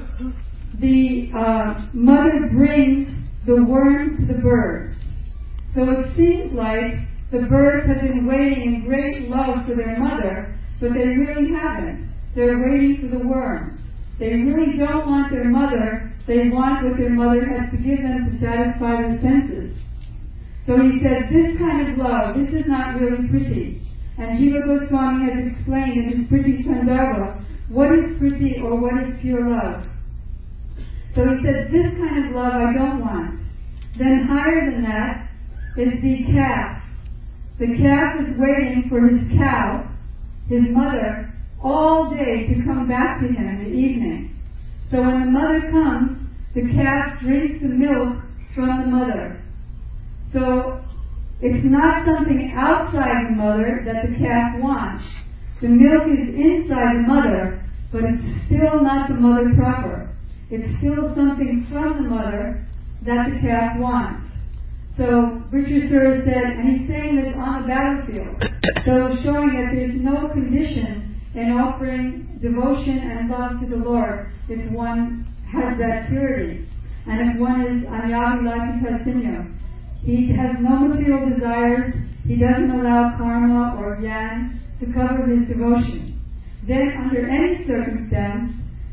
the mother brings the worms to the birds. So it seems like the birds have been waiting in great love for their mother, but they really haven't. They're waiting for the worms. They really don't want their mother. They want what their mother has to give them to satisfy their senses. So he said, this kind of love, this is not really pretty. And Jiva Goswami has explained in his Priti Sandarbha, what is pretty or what is pure love. So he said, this kind of love I don't want. Then higher than that is the calf. The calf is waiting for his cow, his mother, all day to come back to him in the evening. So when the mother comes, the calf drinks the milk from the mother. So it's not something outside the mother that the calf wants. The milk is inside the mother, but it's still not the mother proper. It's still something from the mother that the calf wants. So Vritrasura said, and he's saying this on the battlefield, so showing that there's no condition in offering devotion and love to the Lord if one has that purity. And if one is anyavilasi sinyo, he has no material desires, he doesn't allow karma or jnana to cover his devotion. Then under any circumstance,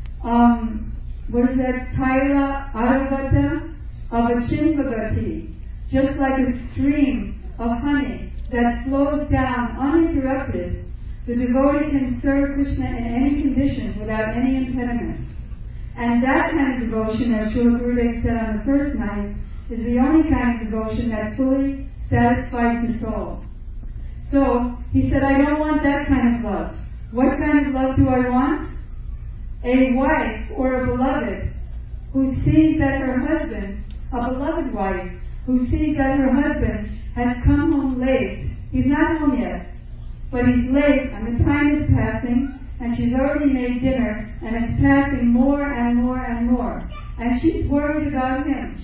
Taila Aravata Avachimbagati, just like a stream of honey that flows down uninterrupted, the devotee can serve Krishna in any condition without any impediments. And that kind of devotion, as Srila Gurudev said on the first night, is the only kind of devotion that fully satisfies the soul. So, he said, I don't want that kind of love. What kind of love do I want? A wife or a beloved who sees that her husband, a beloved wife, who sees that her husband has come home late. He's not home yet, but he's late and the time is passing and she's already made dinner and it's passing more and more and more. And she's worried about him.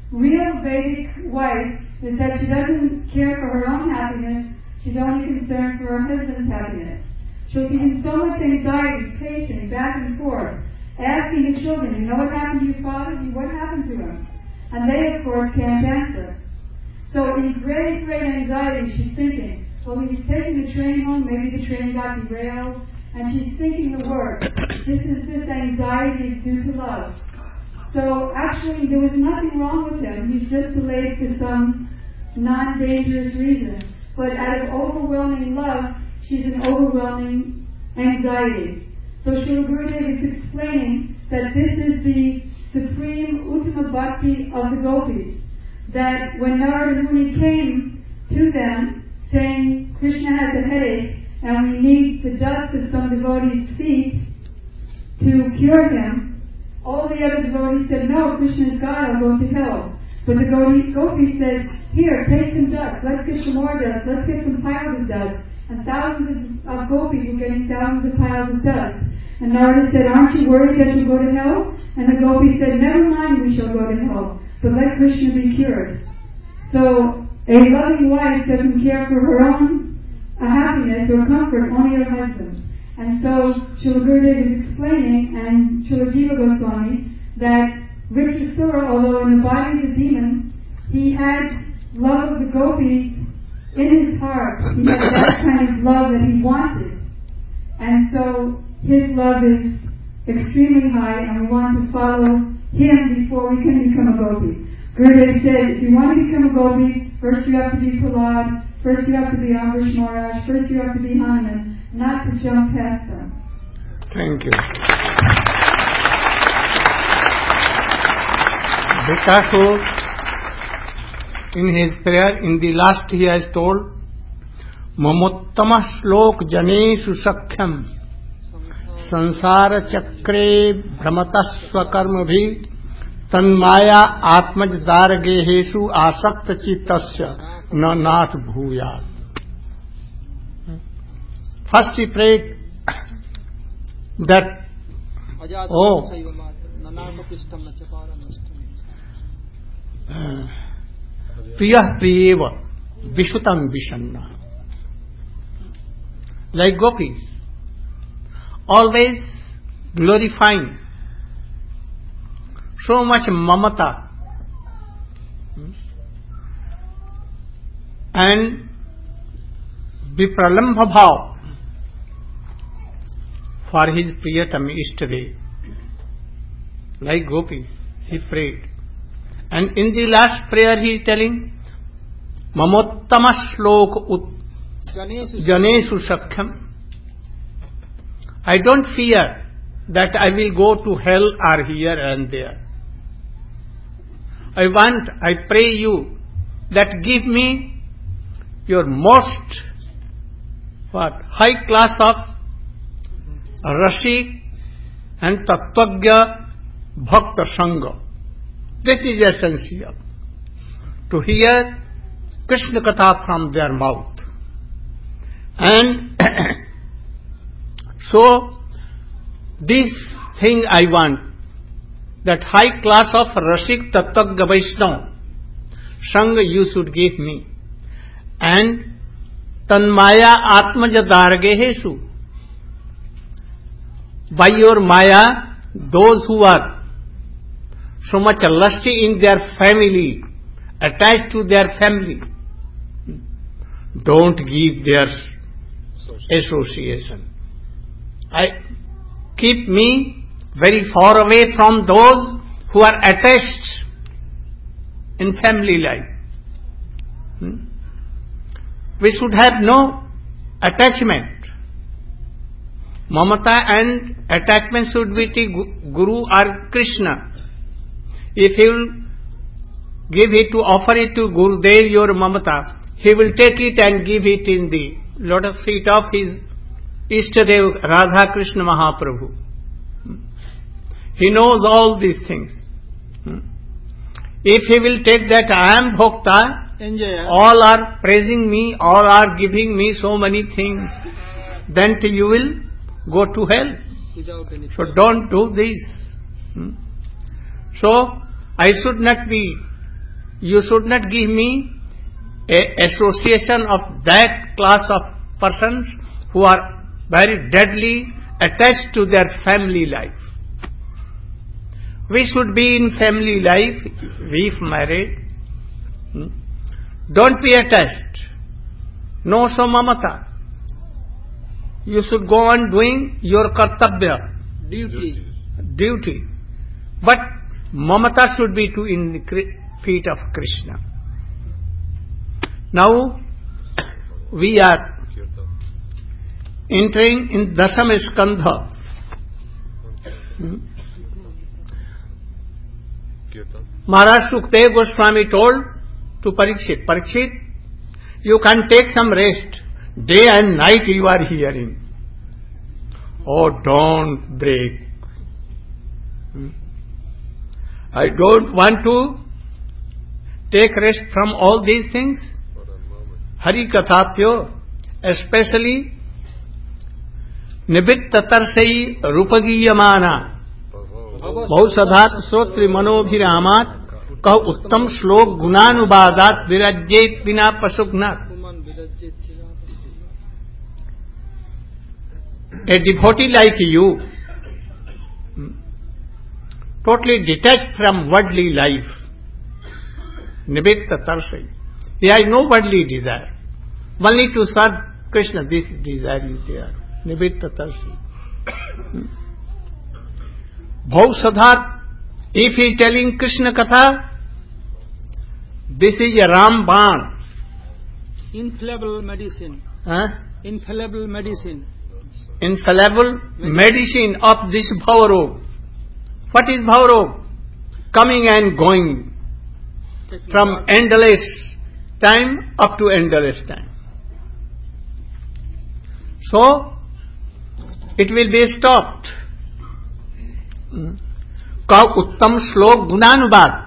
real Vedic wife is that she doesn't care for her own happiness, she's only concerned for her husband's happiness. So she's in so much anxiety, pacing back and forth, asking the children, you know what happened to your father? What happened to him? And they, of course, can't answer. So in great, great anxiety, she's thinking, well, he's taking the train home, maybe the train got derailed, and she's thinking the word. This anxiety is due to love. So actually, there was nothing wrong with him. He's just delayed for some non-dangerous reason. But out of overwhelming love, she's in overwhelming anxiety. So Srila Gurudev is explaining that this is the supreme Uttama Bhakti of the gopis. That when Narada Muni came to them saying Krishna has a headache and we need the dust of some devotee's feet to cure him, all the other devotees said, no, Krishna is God, I'll go to hell. But the gopis said, here, take some dust, let's get some more dust, let's get some piles of dust. And thousands of gopis were getting thousands of piles of dust. And Narada said, aren't you worried that you'll go to hell? And the gopis said, never mind, we shall go to hell, but let Krishna be cured. So a loving wife doesn't care for her own happiness or comfort, only her husband. And so Srila Gurudev is explaining, and Srila Jiva Goswami, that Vritrasura, although in the body of the demon, he had love of the gopis in his heart. He had that kind of love that he wanted. And so his love is extremely high, and we want to follow him before we can become a gopi. Gurudev said, if you want to become a gopi, first you have to be Prahlad, first you have to be Ambrish Maharaj, first you have to be Hanuman, not to jump past them. Thank you. Because in his prayer, in the last he has told, Mamottama shlok janeshu sakhyam sansara chakre brahmatasva karmabhi tanmaya atmaj dargehesu asakta chittasya na nath bhuyat. First he prayed that, Priyah Priyeva Vishutam Vishanna. Like gopis, always glorifying so much mamata and vipralambha bhav for his Priyatam Ishtadev. Like gopis, he prayed. And in the last prayer he is telling, Mamottama shlok janeshu sakhyam. I don't fear that I will go to hell or here and there. I pray you that give me your most high class of Rasik and Tattvagya Bhakta Sangha. This is essential, to hear Krishna Katha from their mouth. And so, this thing I want, that high class of Rasik Tattvagya Vaishnava Sangha you should give me. And Tanmaya Atmaja Dargehesu, by your Maya, those who are so much lusty in their family, attached to their family, don't give their association. Keep me very far away from those who are attached in family life. We should have no attachment. Mamata and attachment should be to Guru or Krishna. If he will give it to offer it to Gurudev your mamata, he will take it and give it in the lotus feet of his Ishtadev Radha Krishna Mahaprabhu. He knows all these things. If he will take that I am Bhokta, all are praising me, all are giving me so many things, then you will go to hell. So don't do this. So I should not be You should not give me a association of that class of persons who are very deadly attached to their family life. We should be in family life, if married. Don't be attached. No so mamata. You should go on doing your kartabya. Duty. But mamata should be in the feet of Krishna. Now, we are entering in Dasam Skandha. Maharaj Sukdev Goswami told to Parikshit, you can take some rest. Day and night you are hearing. Oh, don't break. I don't want to take rest from all these things. Hari Kathatyo, especially Nibitta Tarsai Rupagiyamana Bhausadhat Srotri Manobhiramat Kah Uttam Shlok Gunanubadat Virajjet Vina Pasugnat. A devotee like you, totally detached from worldly life, Nibitta Tarsai. He has no worldly desire. Only to serve Krishna, this desire is there. Nibitta Tarsai. Bhausadhat, if he is telling Krishna Katha, this is a Ramban. Infallible medicine. Infallible medicine. Infallible medicine of this Bhavarog. What is Bhavarog? Coming and going. From endless time up to endless time. So, it will be stopped. Kau Uttam Shlok Gunanubad.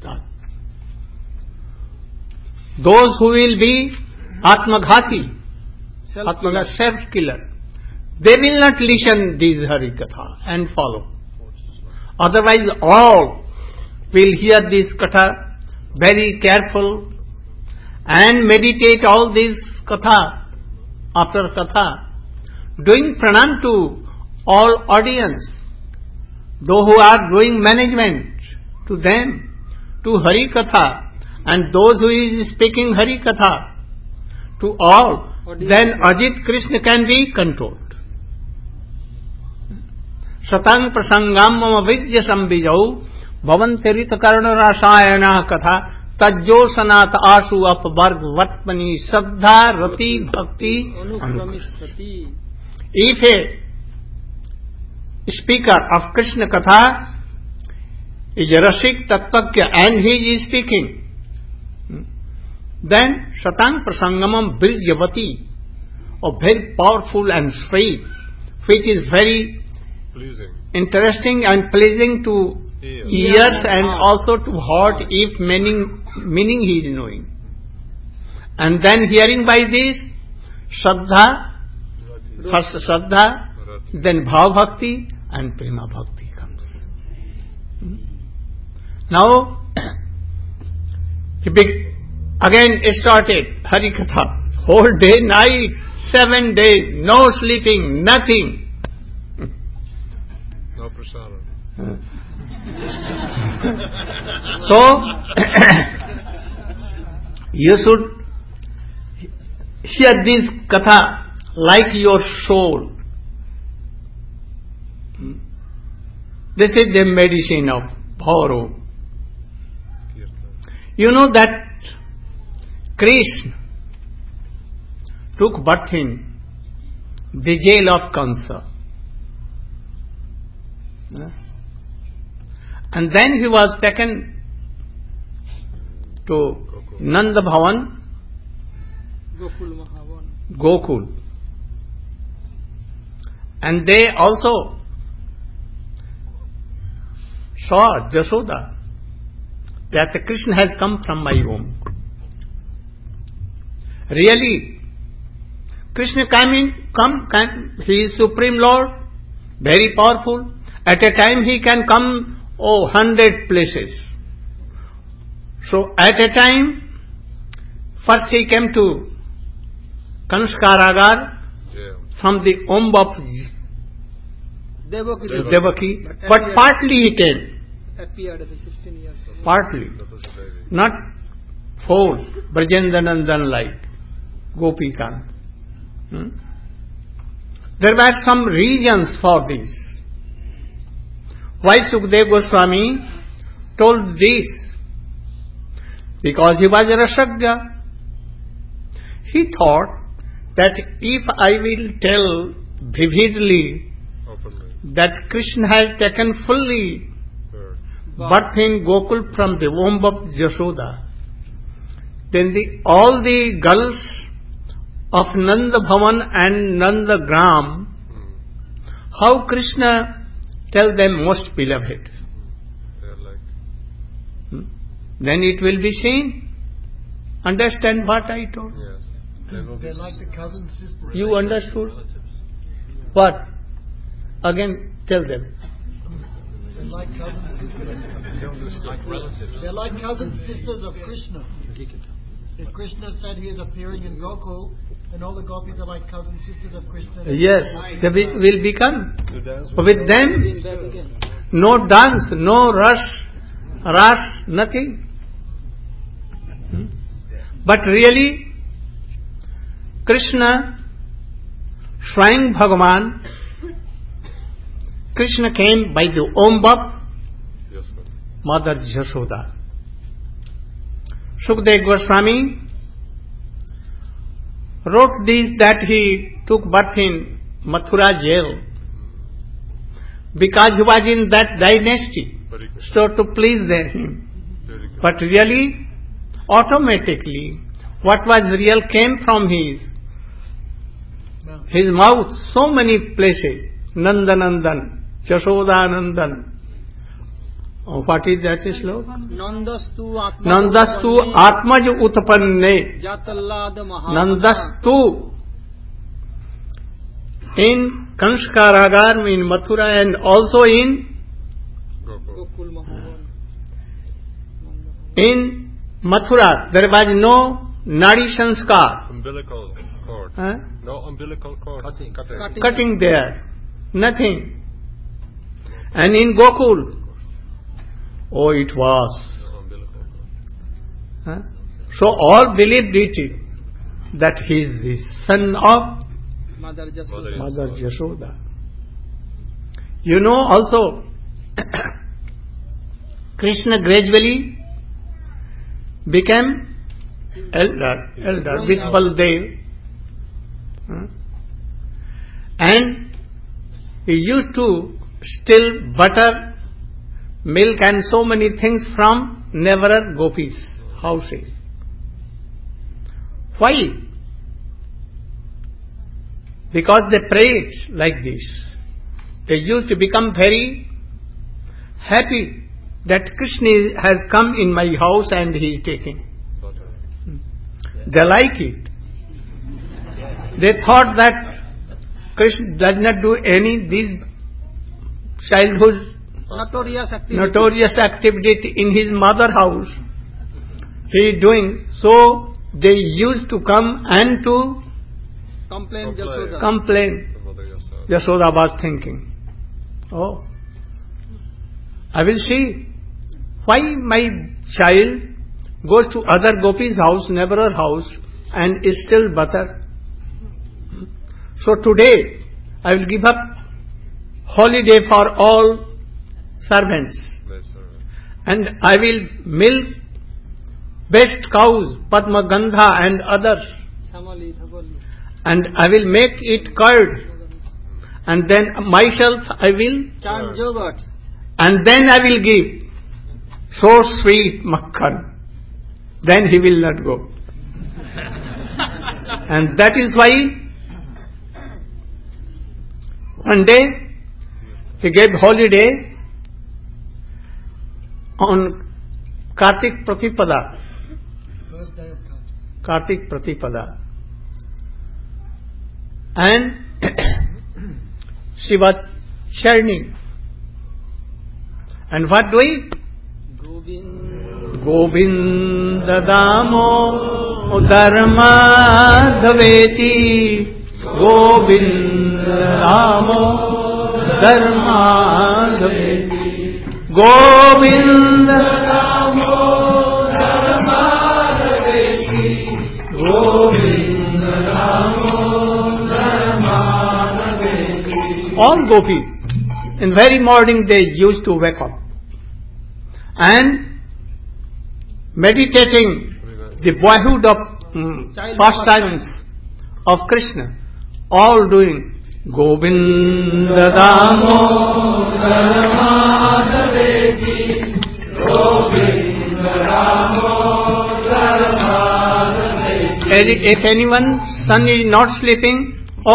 Those who will be Atmaghati, self-killer, they will not listen these Hari Katha and follow. Otherwise, all will hear this Katha very careful and meditate all this Katha after Katha, doing pranam to all audience, those who are doing management to them, to Hari Katha, and those who is speaking Hari Katha to all, then Ajit Krishna can be controlled. Satang prasangam mama vidya sambijau bhavantirita karna rasayana katha tajjo sanat asu apvarg vatmani saddha rati bhakti anukramisati. If a speaker of Krishna Katha is a Rasik Tattvagya and he is speaking, then Satang Prasangamam Birjavati, or very powerful and sweet, which is very interesting and pleasing to ears and also to heart if meaning he is knowing. And then hearing by this, Shraddha, first Shraddha, then Bhav Bhakti and Prema Bhakti comes. Now, again started Hari Katha, whole day, night, 7 days, no sleeping, nothing. No prasada. So, you should hear this Katha like your soul. This is the medicine of Bhavarog. You know that Krishna took birth in the jail of Kansa. And then he was taken to Nanda Bhavan, Gokul. And they also saw Jashoda that Krishna has come from my womb. Really, Krishna he is Supreme Lord, very powerful. At a time he can come 100 places. So at a time, first he came to Kanskaragar from the womb of Devaki, but partly he came. Appeared as a 16 years old. Partly. Not full, Brajendanandan like Gopikant. There were some reasons for this. Why Sukadeva Goswami told this? Because he was Rasagya. He thought that if I will tell vividly that Krishna has taken fully birth in Gokul from the womb of Jashoda, then all the girls of Nanda Bhavan and Nanda Gram, how Krishna tell them most beloved? Then it will be seen. Understand what I told? Yes. They're like the cousin sisters. You understood? What? Again, tell them. They're like cousin sisters. Like relatives. They're like cousin sisters of Krishna. If Krishna said he is appearing in Gokul, and all the gopis are like cousin sisters of Krishna. Yes, they will become. With them, no dance, no rush, nothing. But really, Krishna, Swayam Bhagavan, Krishna came by the womb of Mother Jashoda. Sukadeva Goswami wrote this that he took birth in Mathura jail because he was in that dynasty, so to please him. But really, automatically, what was real came from his mouth. So many places. Nandanandan, Jashodanandan. What is that sloka? Nandastu Atmaj Utpanne. Nandastu. In Kanskaragar, in Mathura, and also in Mathura, there was no Nadi Sanskar. Umbilical cord. No umbilical cord. Cutting there. Nothing. And in Gokul, it was. So all believed it, that he is the son of Mother Jashoda. You know also, Krishna gradually became elder with Baldev. And he used to steal butter, milk and so many things from Nevarar gopis' houses. Why? Because they prayed like this. They used to become very happy that Krishna has come in my house and he is taking. They like it. They thought that Krishna does not do any these childhood notorious activity in his mother house. He is doing. So they used to come and to complain. Yashoda was thinking, I will see why my child goes to other gopis' house, Nevarar house, and is still butter. So today, I will give up holiday for all servants. And I will milk best cows, Padma Gandha and others. And I will make it curd. And then myself I will chant yogurt. And then I will give so sweet makhan. Then he will not go. And that is why one day he gave holiday on Kartik Pratipada. First day of Kartik Pratipada. And she was churning. And what doing? Govinda Damodar Madhaveti, Govinda Damodar Madhaveti, Govinda Damodar Madhaveti, Govinda Damodar Madhaveti. All gopis, in very morning they used to wake up and meditating the boyhood of pastimes of Krishna, all doing Govinda Damodar Madhaveti, Govinda Damodar Madhaveti. If anyone's son is not sleeping,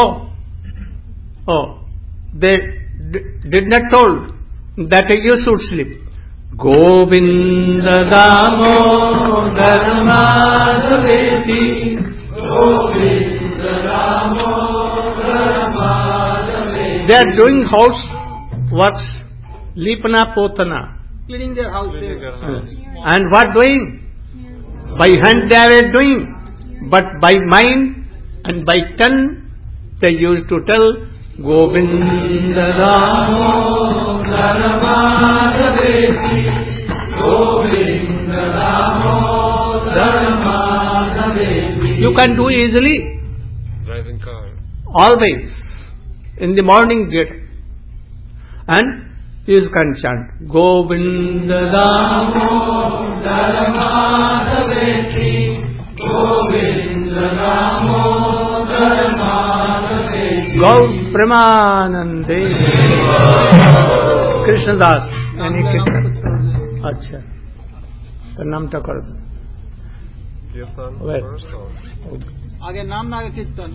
they did not told that you should sleep. Govinda Damodar Madhaveti, Govinda Damodar Madhaveti. They are doing house works, Lipana Potana, Cleaning their houses. And what doing? By hand they are doing, but by mind and by tongue they used to tell Govinda Damodar Madhaveti, Govinda Damodar Madhaveti. You can do easily. Driving car. Always. In the morning get. And you can chant Govinda Damodar Madhaveti, Govinda Damodar Madhaveti. Gaur Premanande. Krishnadas. Any kirtan? Acha. तो नामटा कर दो. Kirtan Where? first or? आगे नाम ना आगे कीर्तन.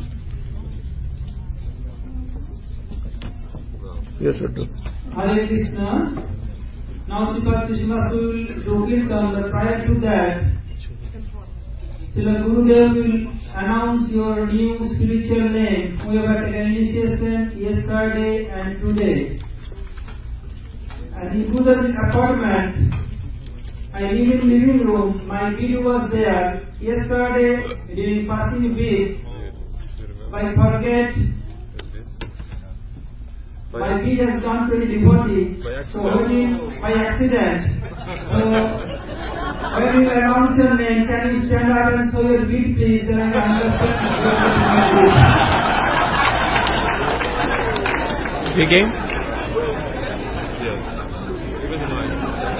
You should do. Hare Krishna. Now Srila Krishna will do Kirtan, but prior to that, Srila Gurudev will announce your new spiritual name. We have taken initiation yesterday and today. And in Guru's apartment, I live in living room. My video was there. Yesterday, during passing beach, by forget, my bead has gone to the devotee. So by accident. So when you announce your name, can you stand up and show your bead, please? And I understand. Begin. Yes. Even mine.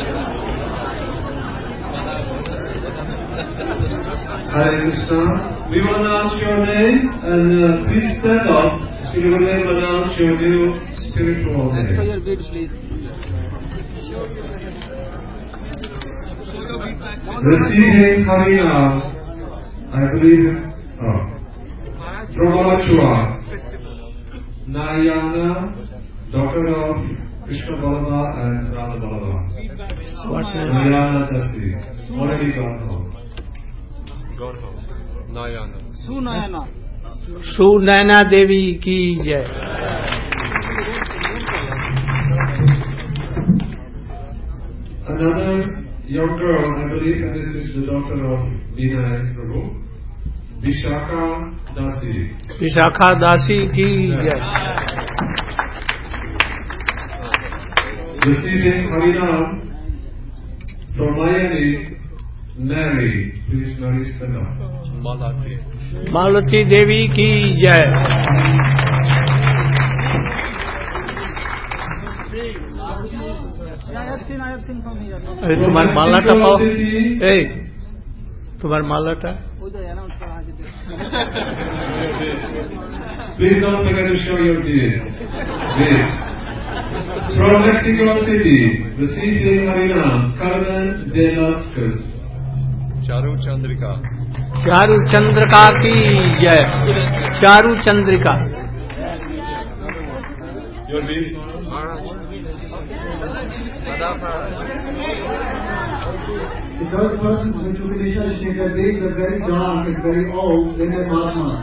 Hare Krishna. We will announce your name and please stand up. We will announce your new spiritual name. So your bead, please. Receiving Harinam, I believe, Brahmachua, Narayana, daughter of Krishna Balama and Radha Balama. What name? Narayana Dasti, already gone home. Gone home. Nayana. Sunayana. Sunayana Devi ki jai. Another young girl, I believe, and this is the daughter of Vinay Prabhu, Vishakha Dasi. Vishakha Dasi ki jai. Receiving Harinam from Mayani, Mary. Please, Mary, stand up. Malati. Malati Devi ki jai. I have seen from here. तुम्हार मालाटा पाओ. Hey, तुम्हार मालाटा. उधर announce करा है जिधर. Please don't forget to show your beard. Please. From Mexico City, receiving Harinam, Carmen de Lascas. Charu Chandrika. चारु चंद्रिका की जय. चारु Chandrika. Your beads? Maharaj. If those persons who took initiation, their beads are very dark and very old, then they're Mahatmas.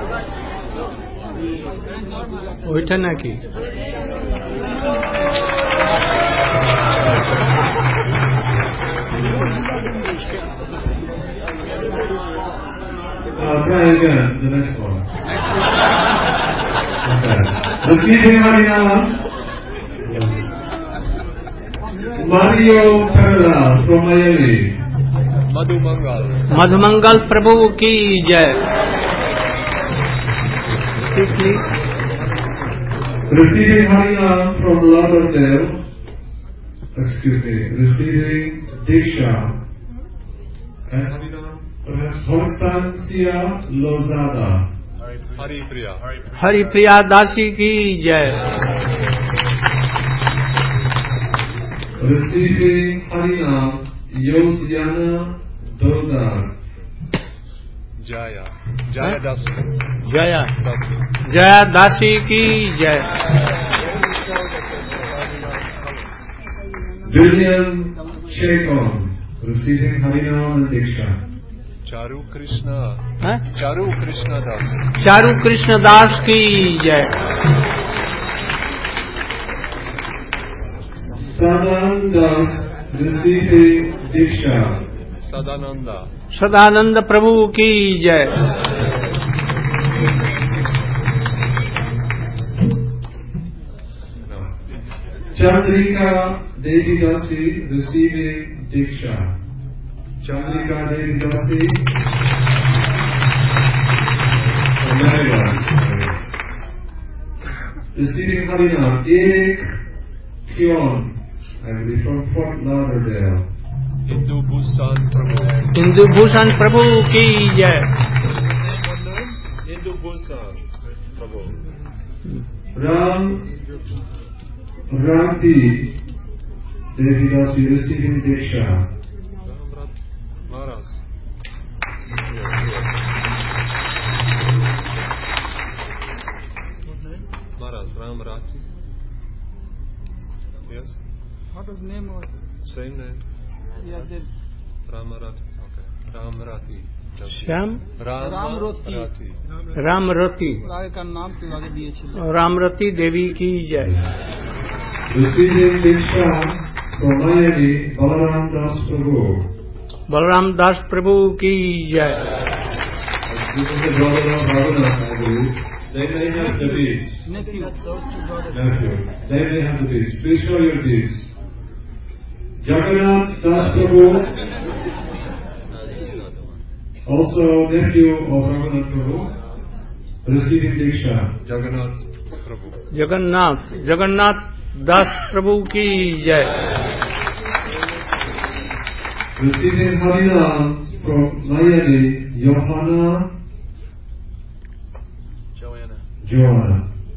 ওইটা নাকি Try again, the next one. Okay. Receiving Harinam, Mario Perla from Miami. Madhumangal प्रभु की जय. Receiving Harinam from Lauderdale. Excuse me. Receiving Diksha. And Harinam. Perhaps Hortensia Lozada. Haripriya दासी की जय. Receiving Harinam Yosiana Dodar. Jaya Dasi. Jaya दासी की जय. William Chekon. Receiving Harinam and Diksha. Charu Krishna Das. Charu Krishna दास की जय. Sadanandas receiving Diksha. सदानंद प्रभु की जय. Chandrika Devi Dasi receiving Diksha. Chandrika Devi Dasi. America. Receiving Harinam. Eric Kyon. I believe from Fort Lauderdale. Hindu Bhushan प्रभु की जय. Hindu Bhushan Prabhu. Ram Ranti Devi Dasi receiving Diksha. Maharaj. Ram Rati. Yes. What was name was? Same name. Yeah, then Ramarati. Okay. Ramarati. Shyam Ramrati Ramrati आगे का नाम क्यों आगे दिए थे? रामरती देवी की जय. Receiving Diksha from Miami, Balaram Das Prabhu. Balram दास प्रभु की जय. This is the brother of Raghunath, I believe. They may have the deeds. Nephew. Nephew. They may have the deeds. Please show your deeds. Jagannath Das Prabhu, also nephew of Raghunath Prabhu, receiving Diksha. Jagannath दास प्रभु की जय. Receiving Harinam from Miami, Joanna.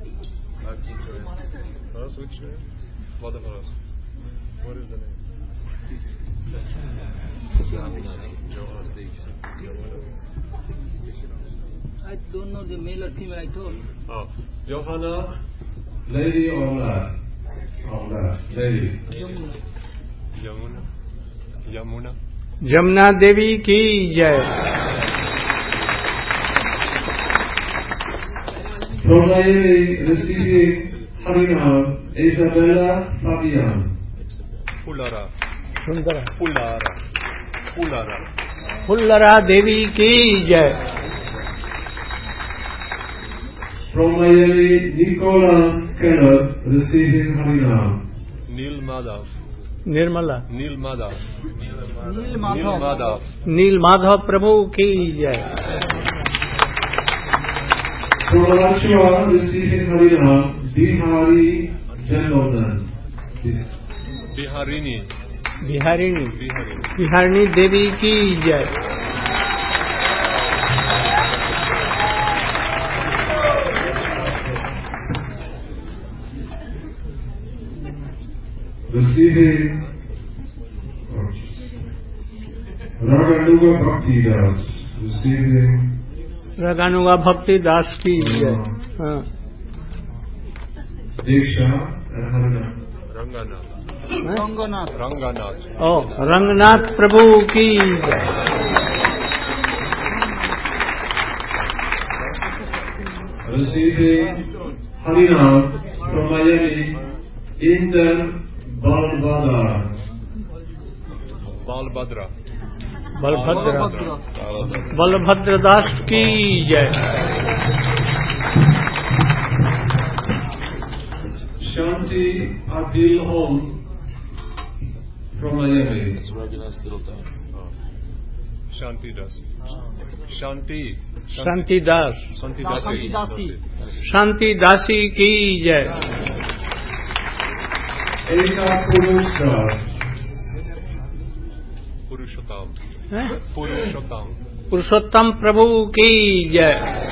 Which name? What is the name? I don't know the male or female. I told. Oh, Johanna, Lady or lad? Lady. Yamuna. Jamuna देवी की जय. From Miami, receiving Harinam, Isabella Fabian. फुल्लरा देवी की जय. From Miami, Nicholas Kenneth, receiving Harinam. नील माधव प्रभु की जय. From Alachua, receiving Harinam, Bihari Janmodan. Biharini देवी की जय. Receiving Raganuga Bhakti Das. Receiving रगानुगा भक्ति दास की जय. Diksha and Harinam. Ranganath. Ranganath प्रभु की जय. Receiving Harinam from Miami, Inder Balbhadra. Balbhadra. Balabhadra दास की जय। Shanti Adil Om from Miami. Shanti Das. Shanti दास शांति दासी की जय। Eka Purush Das. पुरुषोत्तम प्रभु की जय।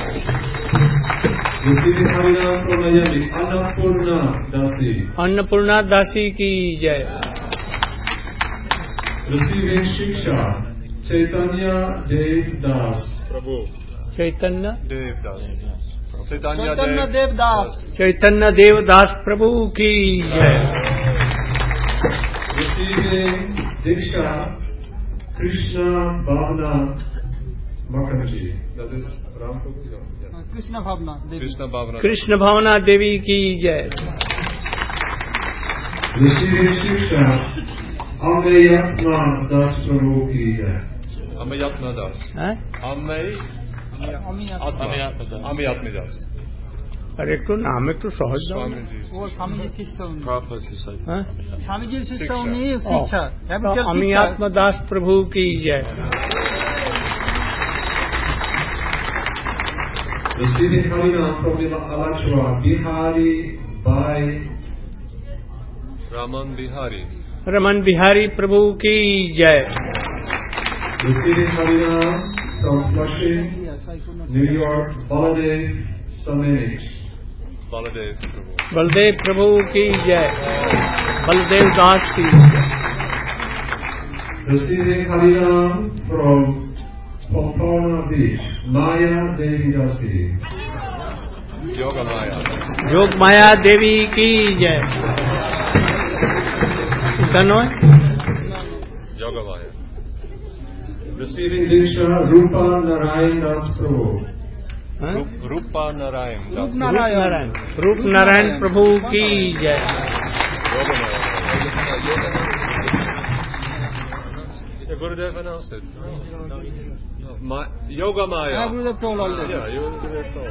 अन्नपूर्णा दासी की जय। Receiving Shiksha, Chaitanya Dev Das. Prabhu. चैतन्य Dev Das. चैतन्य देव दास प्रभु की जय। Receiving Diksha, Krishna Bhavna Mukherjee. That is Ram Prabhu. Krishna Bhavna Devi. Krishna भावना देवी की जय। Receiving Shiksha, Amayatma Das Prabhu ki jai. Amayatma Das. Amayatma Das. अरे तो नाम तो सहज वो स्वामी जी शिष्य स्वामी जी शिष्य शिक्षा अमियात्म दास प्रभु की जय। Receiving Harinam from Alachua, Bihari by Raman Bihari प्रभु की जय। Receiving Harinam from Flushing, New York, Baladev Samenich. Baldev प्रभु की जय। बलदेव दास की जय। Receiving Harinam from Pompona Beach, Maya Devi Dasi. योग माया देवी की जय। Receiving Diksha, Rupa Narayan Das Prabhu. रूप नारायण प्रभु की जय। Gurudev announced it. No. Yoga Maya. Gurudev told already. Yeah, Gurudev told.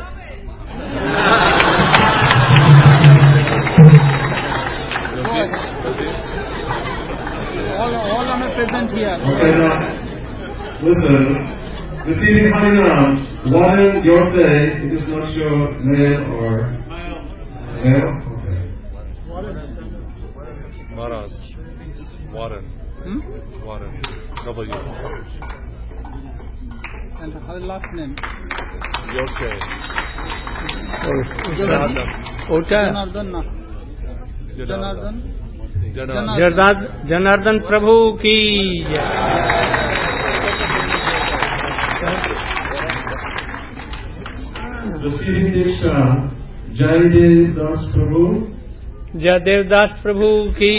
All are present here. Okay, now, listen. Receiving Harinam, Warren, you're saying it is not sure male or male? Okay. Maharaj. Warren. Warren. W. And her last name? You're saying. Janardan प्रभु की Receiving Diksha, Jaydev Das Prabhu. Jaydev दास प्रभु की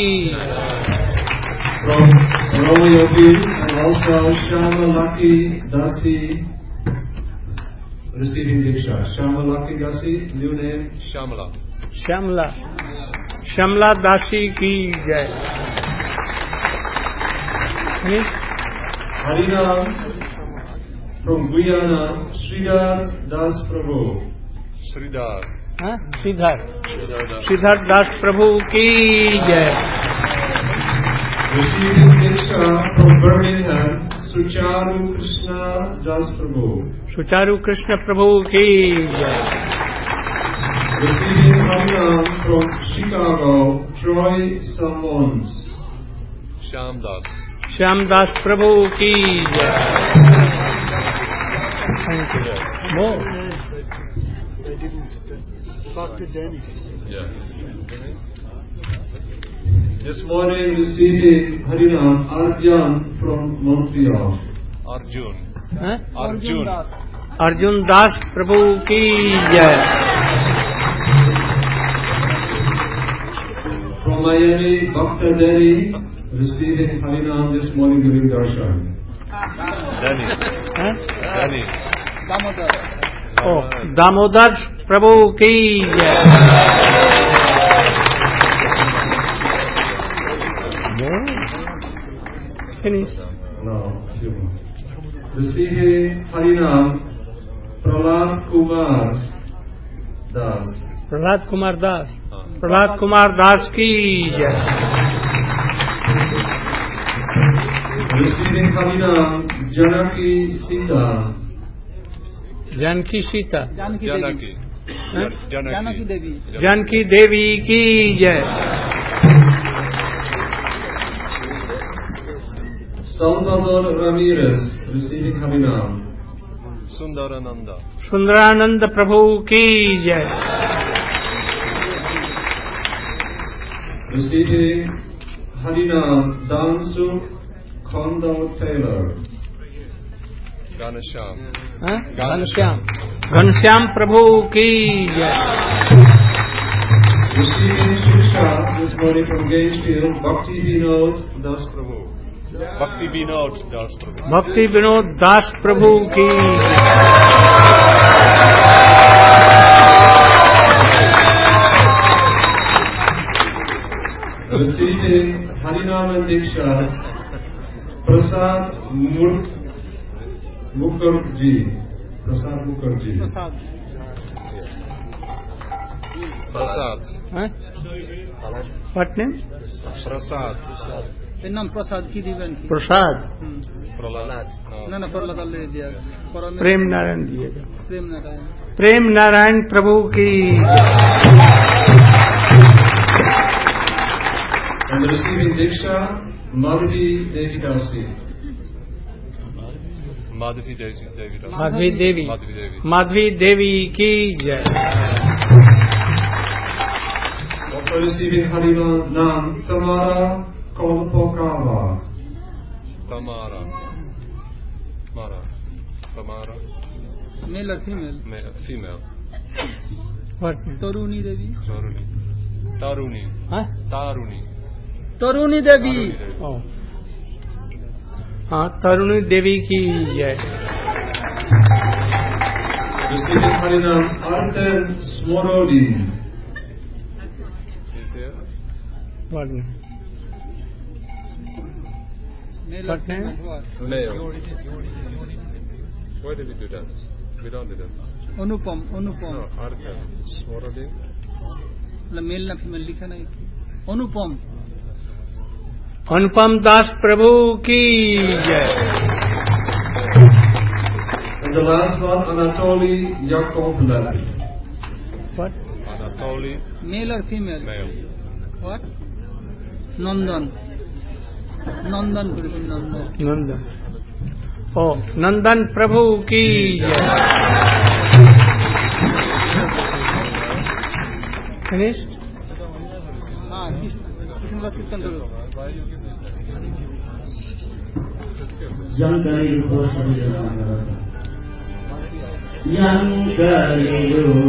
From Ramayogi and also Shamalaki Dasi. Receiving Diksha, Shamalaki Dasi, new name Shamala. Shyamala दासी की जय। Harinam from Guyana, Sridhar Das Prabhu. Shridhar दास प्रभु की जय। Receiving Diksha from Birmingham, Sucharu Krishna Das Prabhu. सुचारू कृष्ण प्रभु की जय। Receiving Harinam from Chicago, Troy Salmons. Shyamdas प्रभु की जय। Dr. Denny. Yeah. This morning receiving Harinam, Arjan from Montreal. Arjun Das प्रभु की जय। From Miami, Bhakta Denny, receiving Harinam this morning during darshan. Denny. Damodar प्रभु की जय। Finish. No. Receiving Harinam, Prahlad Kumar Das. Prahlad Kumar Das. Prahlad Kumar Das ki jai. Receiving Harinam, Janaki Sita. Janki Sita. Janaki. Janaki Devi. Janki Devi ki jai. Salvador Ramirez, receiving Harinam. Sundarananda. Sundarananda Prabhu ki jai. Receiving Harinam, Dansu Kondo Taylor. Ganesham. Ghanshyam. Ghanshyam Prabhu ki jai. Receiving Shiksha this morning from Gainesville, Bhakti Vinod Das Prabhu. Bhakti Vinod Das Prabhu. Bhakti Vinod Das Prabhu ki Receiving Harinam and Diksha, Prasad Mukherjee. Prasad Mukherjee. Prasad. What name? Prasad. এর নাম প্রসাদ কি দিবেন কি Prasad. Prahlad. না না প্রহ্লাদ আল্লাহ দিয়া Prem Narayan diyega. Prem Narayan Prem Narayan Prabhu ki And receiving Diksha, Madhvi Devidasi. Madhvi Devi Das. Madhvi Devi. Madhvi Devi. Madhvi Devi ki jai. Also receiving Harinam, Tamara Kolpokava. Tamara. Tamara. Male আর female Female. What name? Taruni Devi Taruni. Huh? Taruni. Taruni Devi Oh. Taruni Devi ki jai. Receiving Harinam, Artem Smorodin. Is here? What name? Male What name? Male. Why did we do that? We don't do that. Anupam No, Artem. Smorodin. Male না female লিখা নাই Anupam Anupam Das Prabhu ki jai. And the last one, Anatoly Yakovlev. What? Anatoly. Male আর female Male. What Nandan Nandan করবেন Nandan Nandan. Oh, Nandan Prabhu ki jai. Finished? হ্যাঁ কৃষ্ণদাস কীর্তন করবে Young Kali Rupa